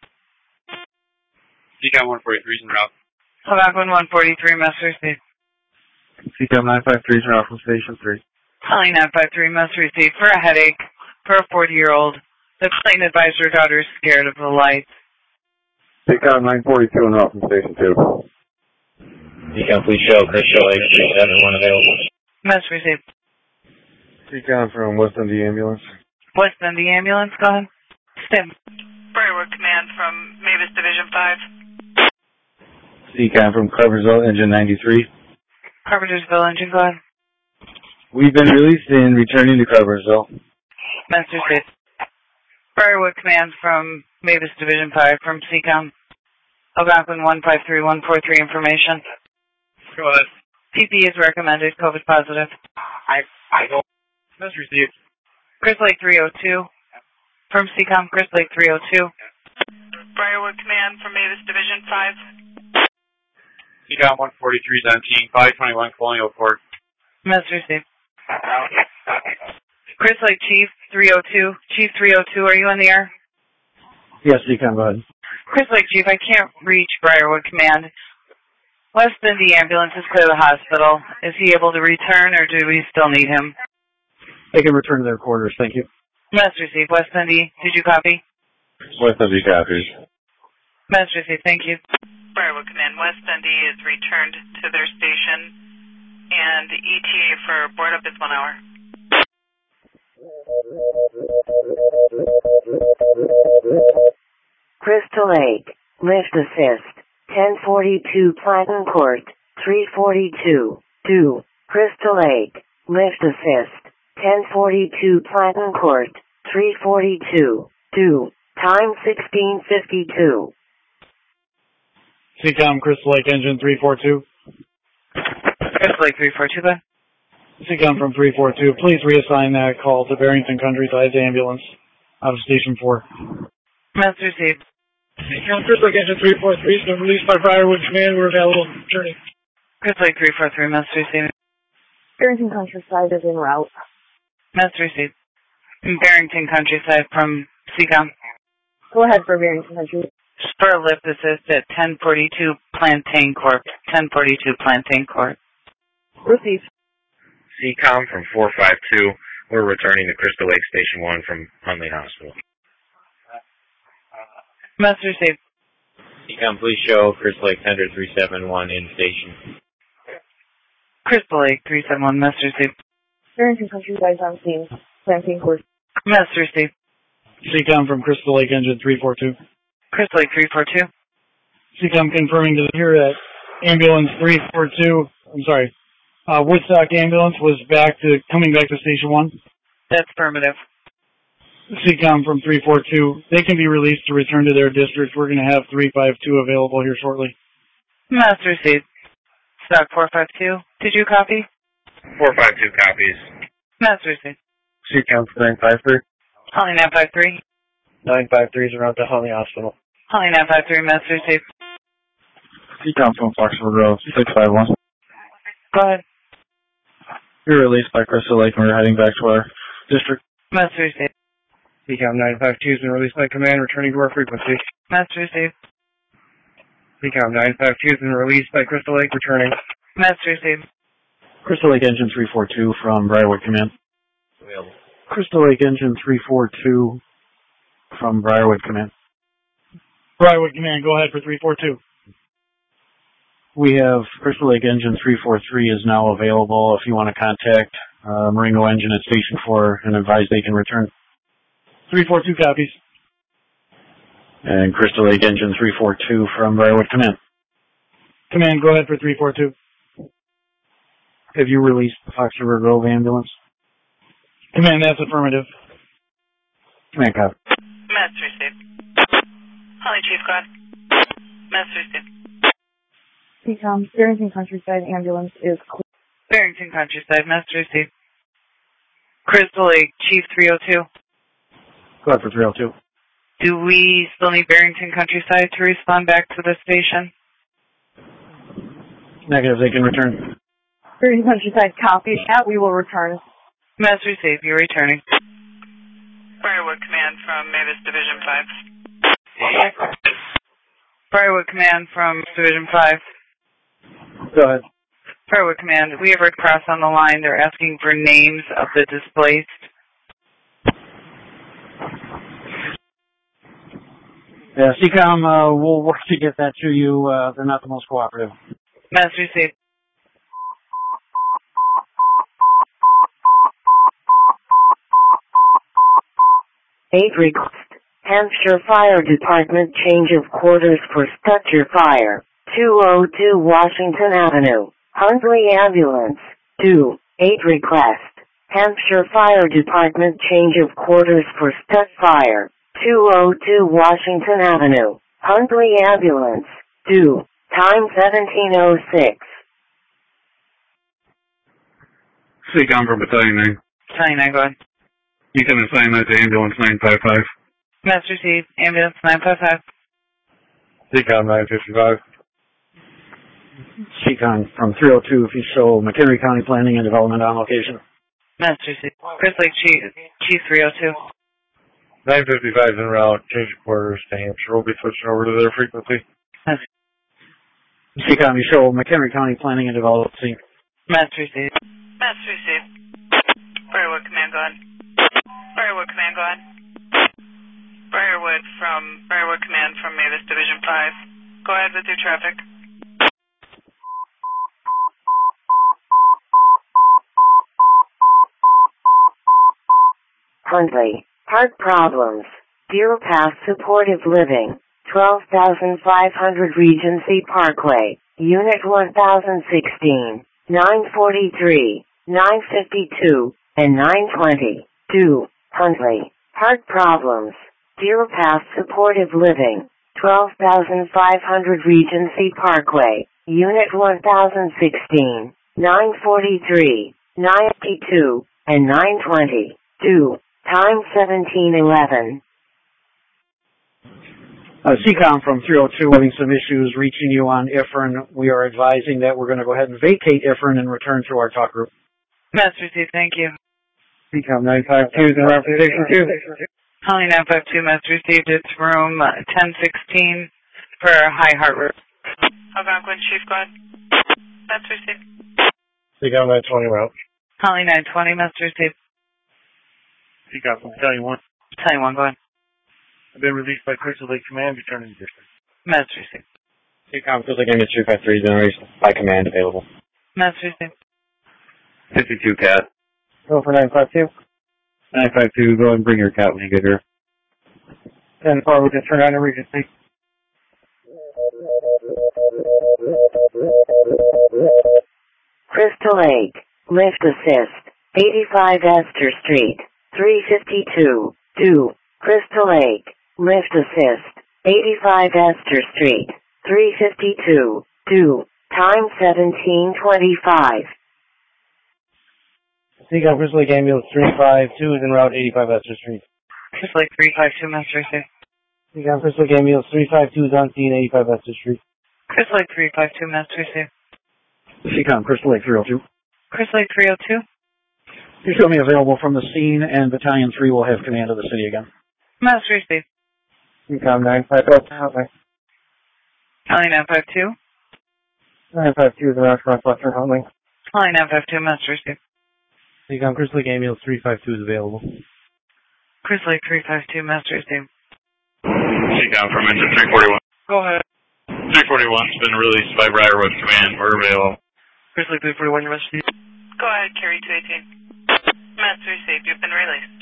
C COM one forty-three is en route. Algonquin one forty-three, message received. C COM nine five three is en route from Station three. Calling nine five three, message received for a headache for a forty-year-old. The complaint advised her daughter is scared of the lights. C COM nine forty-two en route from Station two. C COM, please show Crystal Lake three seven one available. Message received. C COM from West End Ambulance. West End Ambulance, go ahead. Stim. Briarwood Command from Mavis Division five. C COM from Cartersville, Engine ninety-three. Carpentersville Engine, go ahead. We've been released and returning to Cartersville. Message received. Briarwood Command from Mavis Division five from C COM. Algonquin one five three one four three information. Go ahead. P P is recommended, COVID positive. I, I don't. Message received. Crystal Lake three oh two from C COM, Crystal Lake three oh two. Briarwood Command from Mavis Division five. C COM one forty-three is empty. five twenty-one Colonial Court. Message received. Crystal Lake Chief three oh two. Chief three oh two, are you in the air? Yes, C COM, go ahead. Crystal Lake Chief, I can't reach Briarwood Command. West Indy ambulance is clear to the hospital. Is he able to return, or do we still need him? They can return to their quarters, thank you. Message received. West Indy, did you copy? West Indy copies. Message received, thank you. Briarwood Command, West Indy is returned to their station, and E T A for board up is one hour. Crystal Lake. Lift assist. ten forty-two Platten Court. three forty-two. two. Crystal Lake, lift assist, ten forty-two Platten Court, three forty-two, two. Time sixteen fifty-two. C COM Crystal Lake Engine three four two. Crystal Lake three four two, then. C COM from three four two, please reassign that call to Barrington Countryside ambulance out of Station four. Message received. C COM Crystal Lake Engine three four three, so released by Briarwood Command. We're available. Journey. Crystal Lake three four three, message received. Barrington Countryside is en route. Message received. Barrington Countryside from C COM. Go ahead for Barrington Countryside. Spur lift assist at ten forty-two Plantain Court. ten forty-two Plantain Court. Receive. C COM from four five two. We're returning to Crystal Lake Station one from Hunley Hospital. Message received. C COM, please show Crystal Lake Center three seven one in station. Crystal Lake three seven one, message received. Barrington Countryside is on scene. Plantain Court. Message received. C COM from Crystal Lake Engine three four two. Crystal Lake three four two. C COM confirming to the here that ambulance three four two, I'm sorry, uh, Woodstock ambulance was back to, coming back to Station one. That's affirmative. C COM from three four two, they can be released to return to their district. We're going to have three five two available here shortly. Message received. Stock four five two, did you copy? four five two copies. Message received. C COM from nine five three. Holly nine five three. nine five three is around to Hunley Hospital. Holly nine five three, message received. C COM from Foxford Road, six five one. Go ahead. You're released by Crystal Lake and we're heading back to our district. Message received. C COM nine five two has been released by command, returning to our frequency. Message received. C COM nine five two has been released by Crystal Lake, returning. Message received. Crystal Lake Engine three four two from Briarwood Command. Available. Crystal Lake Engine three four two from Briarwood Command. Briarwood Command, go ahead for three four two. We have Crystal Lake Engine three four three is now available if you want to contact uh, Marengo Engine at Station four and advise they can return. three four two copies. And Crystal Lake Engine three four two from Briarwood Command. Command, go ahead for three four two. Have you released the Fox River Grove ambulance? Command, that's affirmative. Command, copy. Message received. Holly Chief, go ahead. Message received. C COM, Barrington Countryside ambulance is clear. Barrington Countryside, message received. Crystal Lake, Chief three oh two. Go ahead for three oh two. Do we still need Barrington Countryside to respond back to the station? Negative, they can return. Barrington Countryside, copy that. We will return. Message received, you're returning. Briarwood Command from Mavis Division five. Briarwood Command from Division five. Go ahead. Briarwood Command, we have Red Cross on the line. They're asking for names of the displaced. Yeah, C COM, uh, we'll work to get that to you. Uh, they're not the most cooperative. Message received. eight request. Hampshire Fire Department change of quarters for Stutcher Fire. two oh two Washington Avenue. Huntley Ambulance. two. eight request. Hampshire Fire Department change of quarters for Stut Fire. two oh two Washington Avenue. Huntley Ambulance. two. Time seventeen oh six. C COM from Battalion nine. Battalion nine, go ahead. You can assign that to ambulance nine five five. Message received. Ambulance nine five five. C COM nine fifty-five. C COM from three oh two if you show McHenry County Planning and Development on location. Message received. Crystal Lake Chief, Chief three oh two. nine fifty-five en route. Change of quarters to Hampshire. We'll be switching over to their frequency. C COM, you show McHenry County Planning and Development. Message received. Message received. Briarwood Command, go ahead. Briarwood Command, go ahead. Briarwood from Briarwood Command from Mavis Division five. Go ahead with your traffic. Huntley. Heart problems. Deer Path Supportive Living. twelve thousand five hundred Regency Parkway. Unit one thousand sixteen. nine forty-three, nine fifty-two, and nine twenty. two. Huntley. Heart problems. Deer Pass Supportive Living. twelve thousand five hundred Regency Parkway. Unit one thousand sixteen. nine forty-three, nine fifty-two, and nine twenty. two. Time seventeen eleven. Uh, C COM from three oh two having some issues reaching you on I F R N. We are advising that we're going to go ahead and vacate I F R N and return to our talk group. Master C, thank you. C COM nine five two is in route for station two. Calling nine five two, Master received. It's room ten sixteen for high heart rate. Algonquin Chief, go ahead. Master received. C COM nine twenty route. Calling nine twenty, Master received. C COM from Battalion one. Battalion one, go ahead. I've been released by Crystal Lake Command, returning to district. Master received. C COM Crystal Lake three five three, generation by command available. Master received. fifty-two cat. Go for nine five two. nine five two, go and bring your cat when you get here. ten four, we just turn on emergency. Crystal Lake. Lift assist. eighty-five Esther Street. three fifty-two. two. Crystal Lake. Lift assist. eighty-five Esther Street. three fifty-two. two. Time seventeen twenty-five. C COM Crystal Lake Ambulance three five two is en route eighty-five Esther Street. Crystal Lake three five two, Master received. C COM Crystal Lake Ambulance three five two is on scene eighty-five Esther Street. Crystal Lake three five two, Master received. C COM Crystal Lake three oh two. Crystal Lake three oh two. You show me available from the scene, and Battalion three will have command of the city again. Master received. C COM nine five two. Calling nine five two. nine five two is en route for Northwestern Huntley. Calling nine five two, Master received. C COM Crystal Lake Ambulance three five two is available. Crystal Lake three five two, Master received. C COM from engine three forty-one. Go ahead. three forty-one's been released by Briarwood Command. We're available. Crystal Lake three forty-one, you must be. Go ahead, carry two eighteen. Master received. You've been released.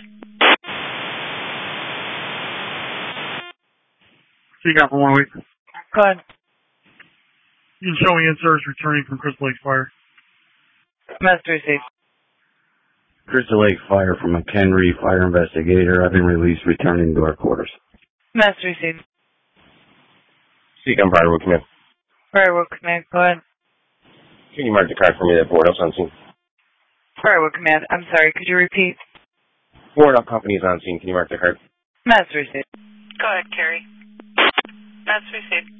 C COM for one week. Go ahead. You can show me in-service returning from Crystal Lake Fire. Master received. Crystal Lake Fire from McHenry, fire investigator. I've been released, returning to our quarters. Master received. C COM Briarwood Command. Briarwood Command, go ahead. Can you mark the card for me that board house on scene? Briarwood Command, I'm sorry, could you repeat? Board up company is on scene. Can you mark the card? Master received. Go ahead, carry. Master received.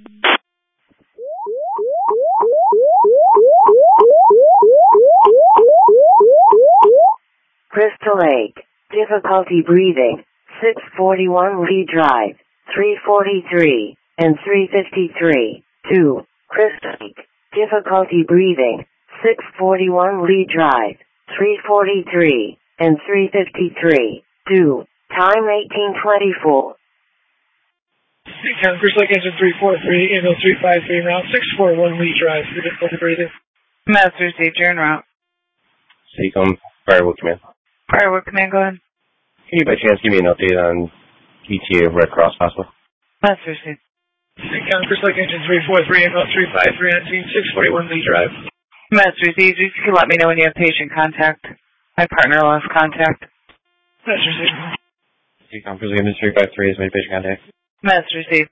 Crystal Lake. Difficulty breathing. six forty-one Lee Drive. three forty-three and three fifty-three. two. Crystal Lake. Difficulty breathing. six forty-one Lee Drive. three forty-three and three fifty-three. two. Time eighteen twenty-four. C COM Crystal Lake Engine three four three, ambulance three five three, route six forty-one Lee Drive. For difficulty breathing. Master received, you're en route. C COM Briarwood Command. Briarwood Command, go ahead. Can you by chance give me an update on E T A of Red Cross Hospital? Master received. C COM Crystal Lake Engine three four three, ambulance three five three, on scene six forty-one Lee Drive. Master received, you can let me know when you have patient contact. My partner lost contact. Master received. C COM Crystal Lake Engine three five three is my patient contact. Master received.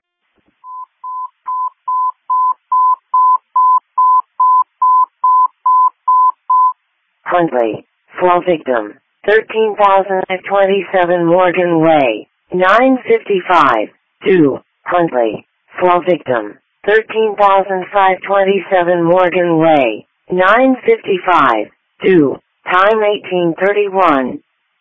Huntley. Fall victim. thirteen thousand twenty-seven Morgan Way. nine fifty-five. two. Huntley. Fall victim. thirteen thousand five hundred twenty-seven Morgan Way. nine fifty-five. two. Time eighteen thirty-one.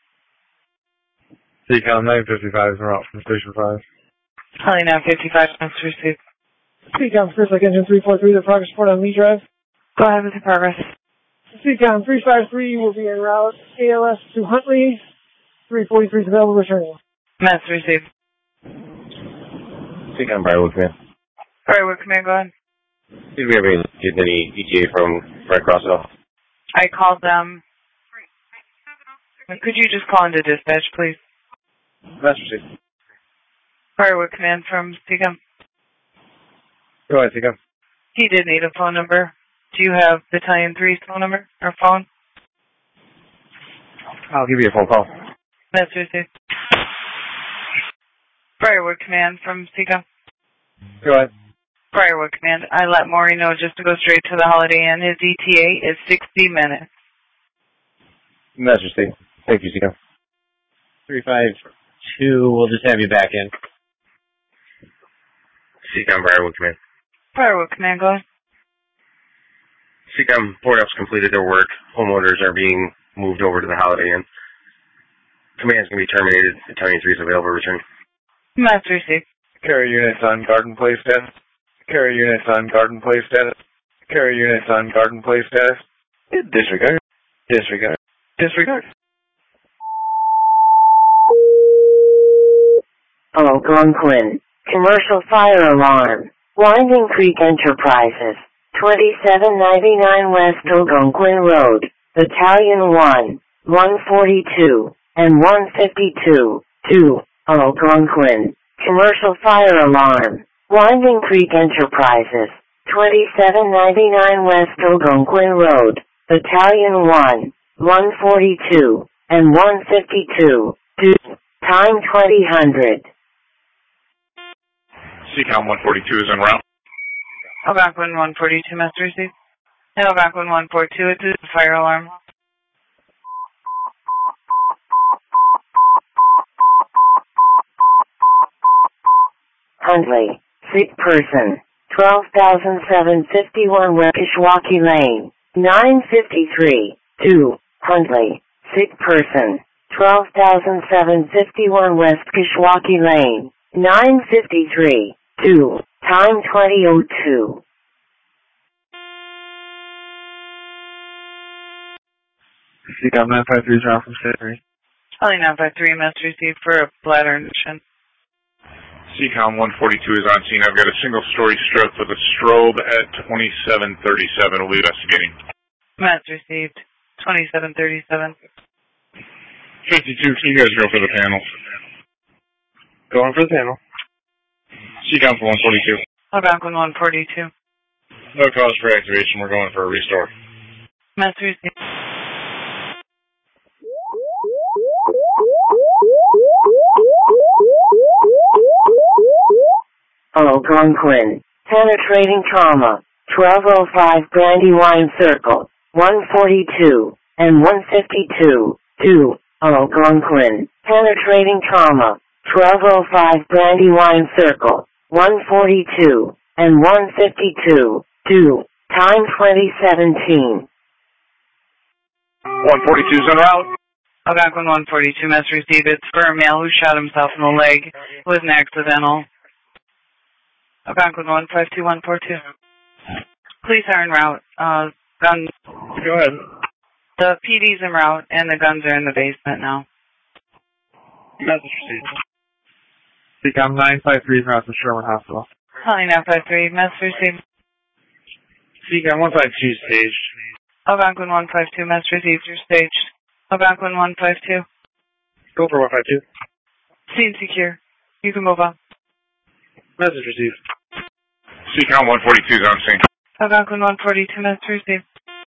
C COM nine fifty-five is en route from Station five. Calling nine fifty-five, Master received. C COM Crystal Lake Engine three four three, the progress report on Lee Drive. Go ahead with the progress. C COM three five three will be en route A L S to Huntley. three forty-three is available, returning. Master received. C COM Briarwood Command. Briarwood Command, go ahead. Did we ever get any E T A from Red Cross at all? I called them. Could you just call into dispatch, please? Master received. Briarwood Command from C COM. Go ahead, C COM. He did need a phone number. Do you have Battalion three's phone number or phone? I'll give you a phone call. That's received. Briarwood Command from SECOM. Go ahead. Briarwood Command. I let Maury know just to go straight to the Holiday Inn. His E T A is sixty minutes. That's received. Thank you, SECOM. three five two, we'll just have you back in. SECOM Briarwood Command. Briarwood Command, go ahead. SECOM Port Ops completed their work. Homeowners are being moved over to the Holiday Inn. Command's going to be terminated. Battalion three is available. Return. That's received. Carrier units on guard and play status. Carrier units on guard and play status. Carrier units on guard and play status. Disregard. Disregard. Disregard. Algonquin. Commercial fire alarm. Winding Creek Enterprises. twenty-seven ninety-nine West Algonquin Road. Battalion one, one forty-two, and one fifty-two, two, Algonquin. Commercial fire alarm. Winding Creek Enterprises. twenty-seven ninety-nine West Algonquin Road. Battalion one, one forty-two, and one fifty-two, two, time twenty hundred. SECOM one forty-two is en route. Algonquin one forty-two, Master Receive. And Algonquin one forty-two, it's a fire alarm. Hundley, sick person, twelve thousand seven hundred fifty-one West Kishwaukee Lane, nine fifty-three, two, Hundley, sick person, twelve thousand seven hundred fifty-one West Kishwaukee Lane, nine fifty-three, two, time twenty oh two. SECOM nine five three is around from State. Calling nine five three, Master Receive for a bladder ignition. SECOM one forty-two is on scene. I've got a single-story strip with a strobe at twenty-seven thirty-seven. We'll be investigating. Master Received. twenty-seven thirty-seven. fifty-two, can you guys go for the panel? Going for the panel. SECOM for one forty-two. Algonquin one forty-two. No cause for activation. We're going for a restore. Master Received. Algonquin. Penetrating trauma. twelve oh five Brandywine Circle. one forty-two and one fifty-two. two. Algonquin. Penetrating trauma. twelve oh five Brandywine Circle. one forty-two and one fifty-two. two. Time twenty seventeen. one forty-two is en route. Algonquin one forty-two, Master Receive. It's for a male who shot himself in the leg. It was an accidental. Algonquin one five two one four two. Police are en route. Uh, guns. Go ahead. The P D's en route, and the guns are in the basement now. Message received. SECOM nine five three is around from Sherman Hospital. Calling nine five three, Master Receive. SECOM one five two staged. Algonquin one five two, Master Receive. You're staged. Algonquin one five two. Go for one five two. Scene secure. You can move on. Message received. SECOM one forty-two is on scene. Algonquin one forty-two, Master Receive.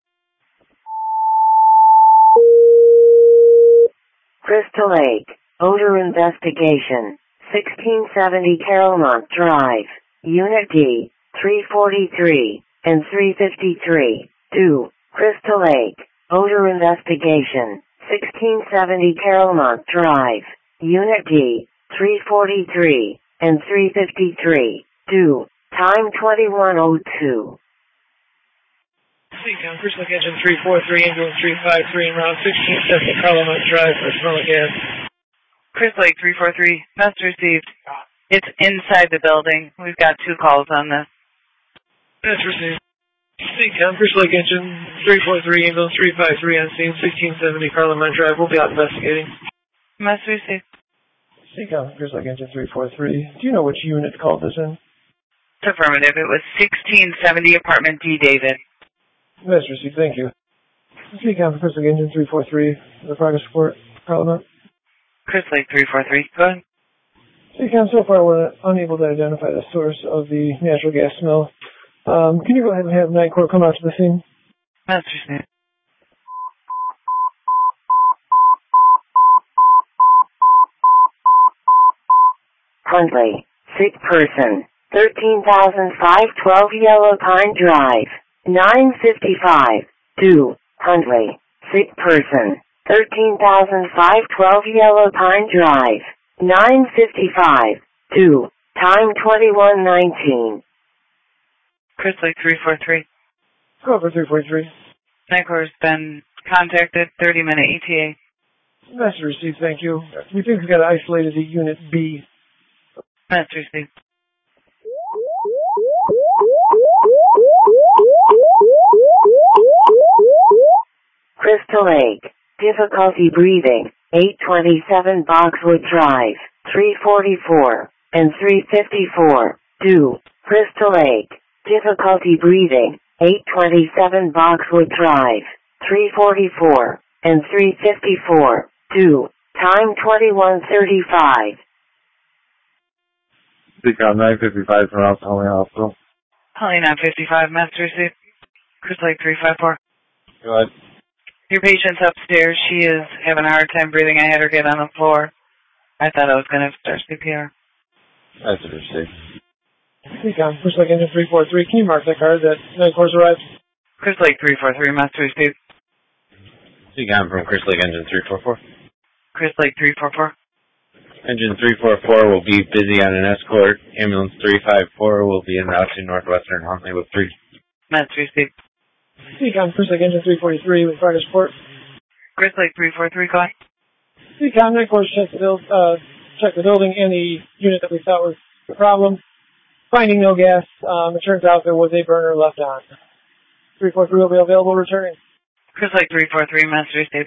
Crystal Lake. Odor investigation. sixteen seventy Carolmont Drive. Unit D. three forty-three and three fifty-three. two. Crystal Lake. Odor investigation. sixteen seventy Carolmont Drive. Unit D. three forty-three and three fifty-three. two. Time twenty-one oh two. SECOM, Crystal Lake Engine three four three, Ambulance three five three, and round sixteen seventy Carolmont Drive for smell again. Crystal Lake three four three, Master Received. It's inside the building. We've got two calls on this. That's received. SECOM, Crystal Lake Engine three four three, Ambulance three five three on scene, sixteen seventy Carolmont Drive. We'll be out investigating. Master Received. SECOM, Crystal Lake Engine three four three. Do you know which unit called this in? It's affirmative. It was sixteen seventy Apartment D, David. That's received. Thank you. SECOM, Crystal Lake Engine three four three. The progress report, Parliament. Crystal Lake three four three. Go ahead. SECOM, so far we're unable to identify the source of the natural gas smell. Um, can you go ahead and have nine Corps come out to the scene? Message received. Huntley, sick person, thirteen thousand five hundred twelve Yellow Pine Drive, nine fifty-five, two, Huntley, sick person, thirteen thousand five hundred twelve Yellow Pine Drive, nine fifty-five, two, time twenty-one nineteen. Chris Lake three four three. Over three four three. nine Corps has been contacted, thirty minute E T A. Message received, thank you. We think we've got isolated the Unit B. Message received. Crystal Lake, difficulty breathing, eight twenty-seven Boxwood Drive, three forty-four, and three fifty-four, two, Crystal Lake, difficulty breathing, eight twenty-seven Boxwood Drive, three forty-four, and three fifty-four, two, time twenty-one thirty-five. Seacom nine fifty-five from Alpha Holly Hospital. Holly nine fifty-five, message received. Chris Lake three five four. Go ahead. Your patient's upstairs. She is having a hard time breathing. I had her get on the floor. I thought I was going to start C P R. That's what you're saying. Seacom, Chris Lake Engine three four three. Can you mark that card that nine Corps arrived? Chris Lake three four three, message received. Seacom from Chris Lake Engine three four four. Chris Lake three four four. Engine three four four will be busy on an escort. Ambulance three five four will be en route to Northwestern Huntley with three. Message received. Seacom, Chris Lake Engine three forty-three with fire support. Chris Lake three four three, go ahead. Seacom, nine Corps checked the, build, uh, checked the building and the unit that we thought was the problem. Finding no gas, um, it turns out there was a burner left on. three four three will be available returning. Chris Lake three four three, message received.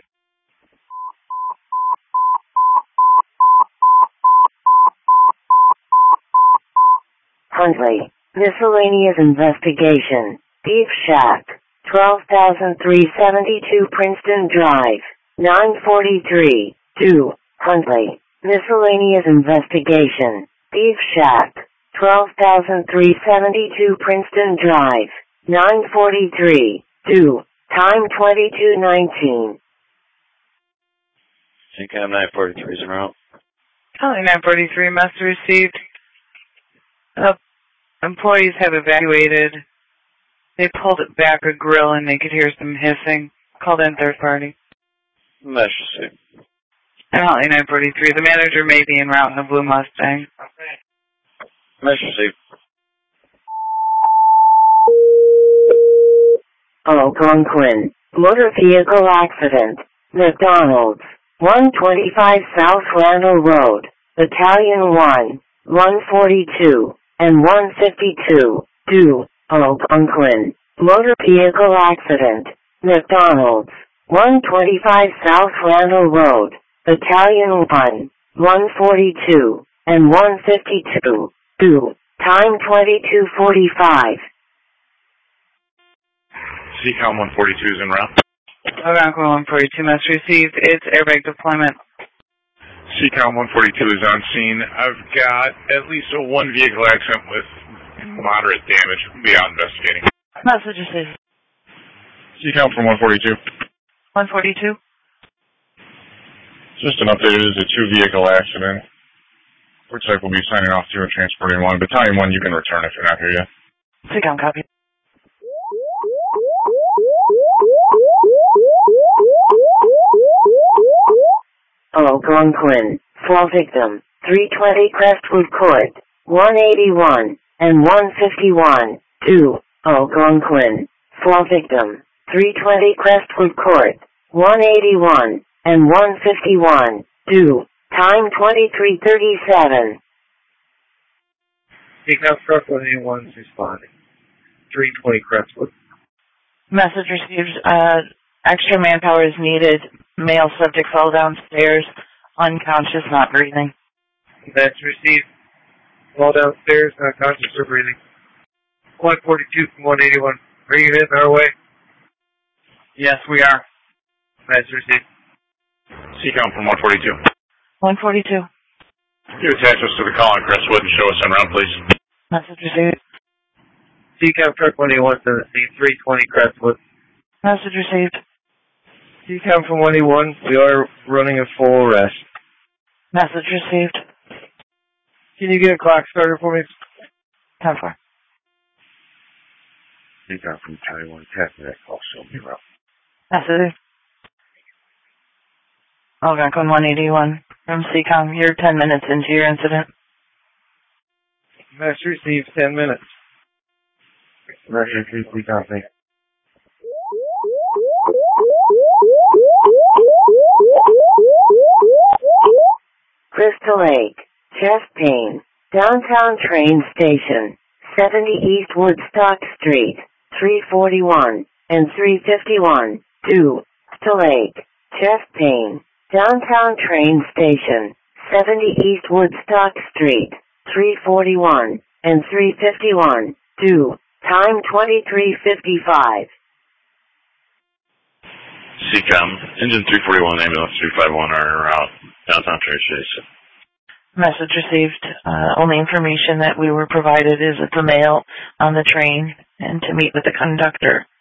Huntley, miscellaneous investigation, Beef Shack, twelve thousand three hundred seventy-two Princeton Drive, nine forty-three, two, Huntley, miscellaneous investigation, Beef Shack, twelve thousand three hundred seventy-two Princeton Drive, nine forty-three, two, time twenty-two nineteen. Seacom nine forty-three is en route. Holly nine forty-three, message received. Uh, employees have evacuated. They pulled it back a grill and they could hear some hissing. Called in third party. Message received. And Holly nine forty-three, the manager may be en route in a blue Mustang. Message received. Algonquin, motor vehicle accident, McDonald's, one twenty-five South Randall Road, Battalion one, one forty-two, and one fifty-two, two, Algonquin, motor vehicle accident, McDonald's, one twenty-five South Randall Road, Battalion one, one forty-two, and one fifty-two, two, time twenty-two forty-five. Seacom one forty-two is en route. Algonquin one forty-two, message received. It's airbag deployment. Seacom one forty-two is on scene. I've got at least a one vehicle accident with moderate damage. We'll be out investigating. Message received. Seacom from one forty-two. one forty-two. Just an update. It is a two vehicle accident. Looks like we'll be signing off to and transporting one. Battalion one, you can return if you're not here yet. Seacom copy. Algonquin, fall victim, three twenty Crestwood Court, one eighty-one, and one fifty-one, two, Algonquin, fall victim, three twenty Crestwood Court, one eighty-one, and one fifty-one, two, time twenty-three thirty-seven. Seacom Crestwood anyone's responding. three twenty Crestwood. Message received. Uh, extra manpower is needed. Male subject fell downstairs, unconscious, not breathing. That's received. Fall downstairs, not conscious or breathing. one forty-two from one eighty-one. Are you heading our way? Yes, we are. That's received. Seacom from one forty-two. one forty-two. You attach us to the call on Crestwood and show us en route, please. Message received. C-CAM truck one eighty-one seventeen, three twenty Crestwood. Message received. C-CAM from one eighty-one, we are running a full arrest. Message received. Can you get a clock starter for me? ten four. C-CAM from Charlie one, tapping that call, show me around. Message. Algonquin one eighty-one from C COM. You're ten minutes into your incident. Message received, ten minutes. Message received, C-CAM, thanks. Crystal Lake, chest pain, downtown train station, seventy East Woodstock Street, three forty-one and three fifty-one, two, Crystal Lake, chest pain, downtown train station, seventy East Woodstock Street, three forty-one and three fifty-one, two, time twenty-three fifty-five. C COM, engine three forty-one, ambulance three fifty-one are out, downtown train station. Message received. Uh, only information that we were provided is it's a male on the train and to meet with the conductor.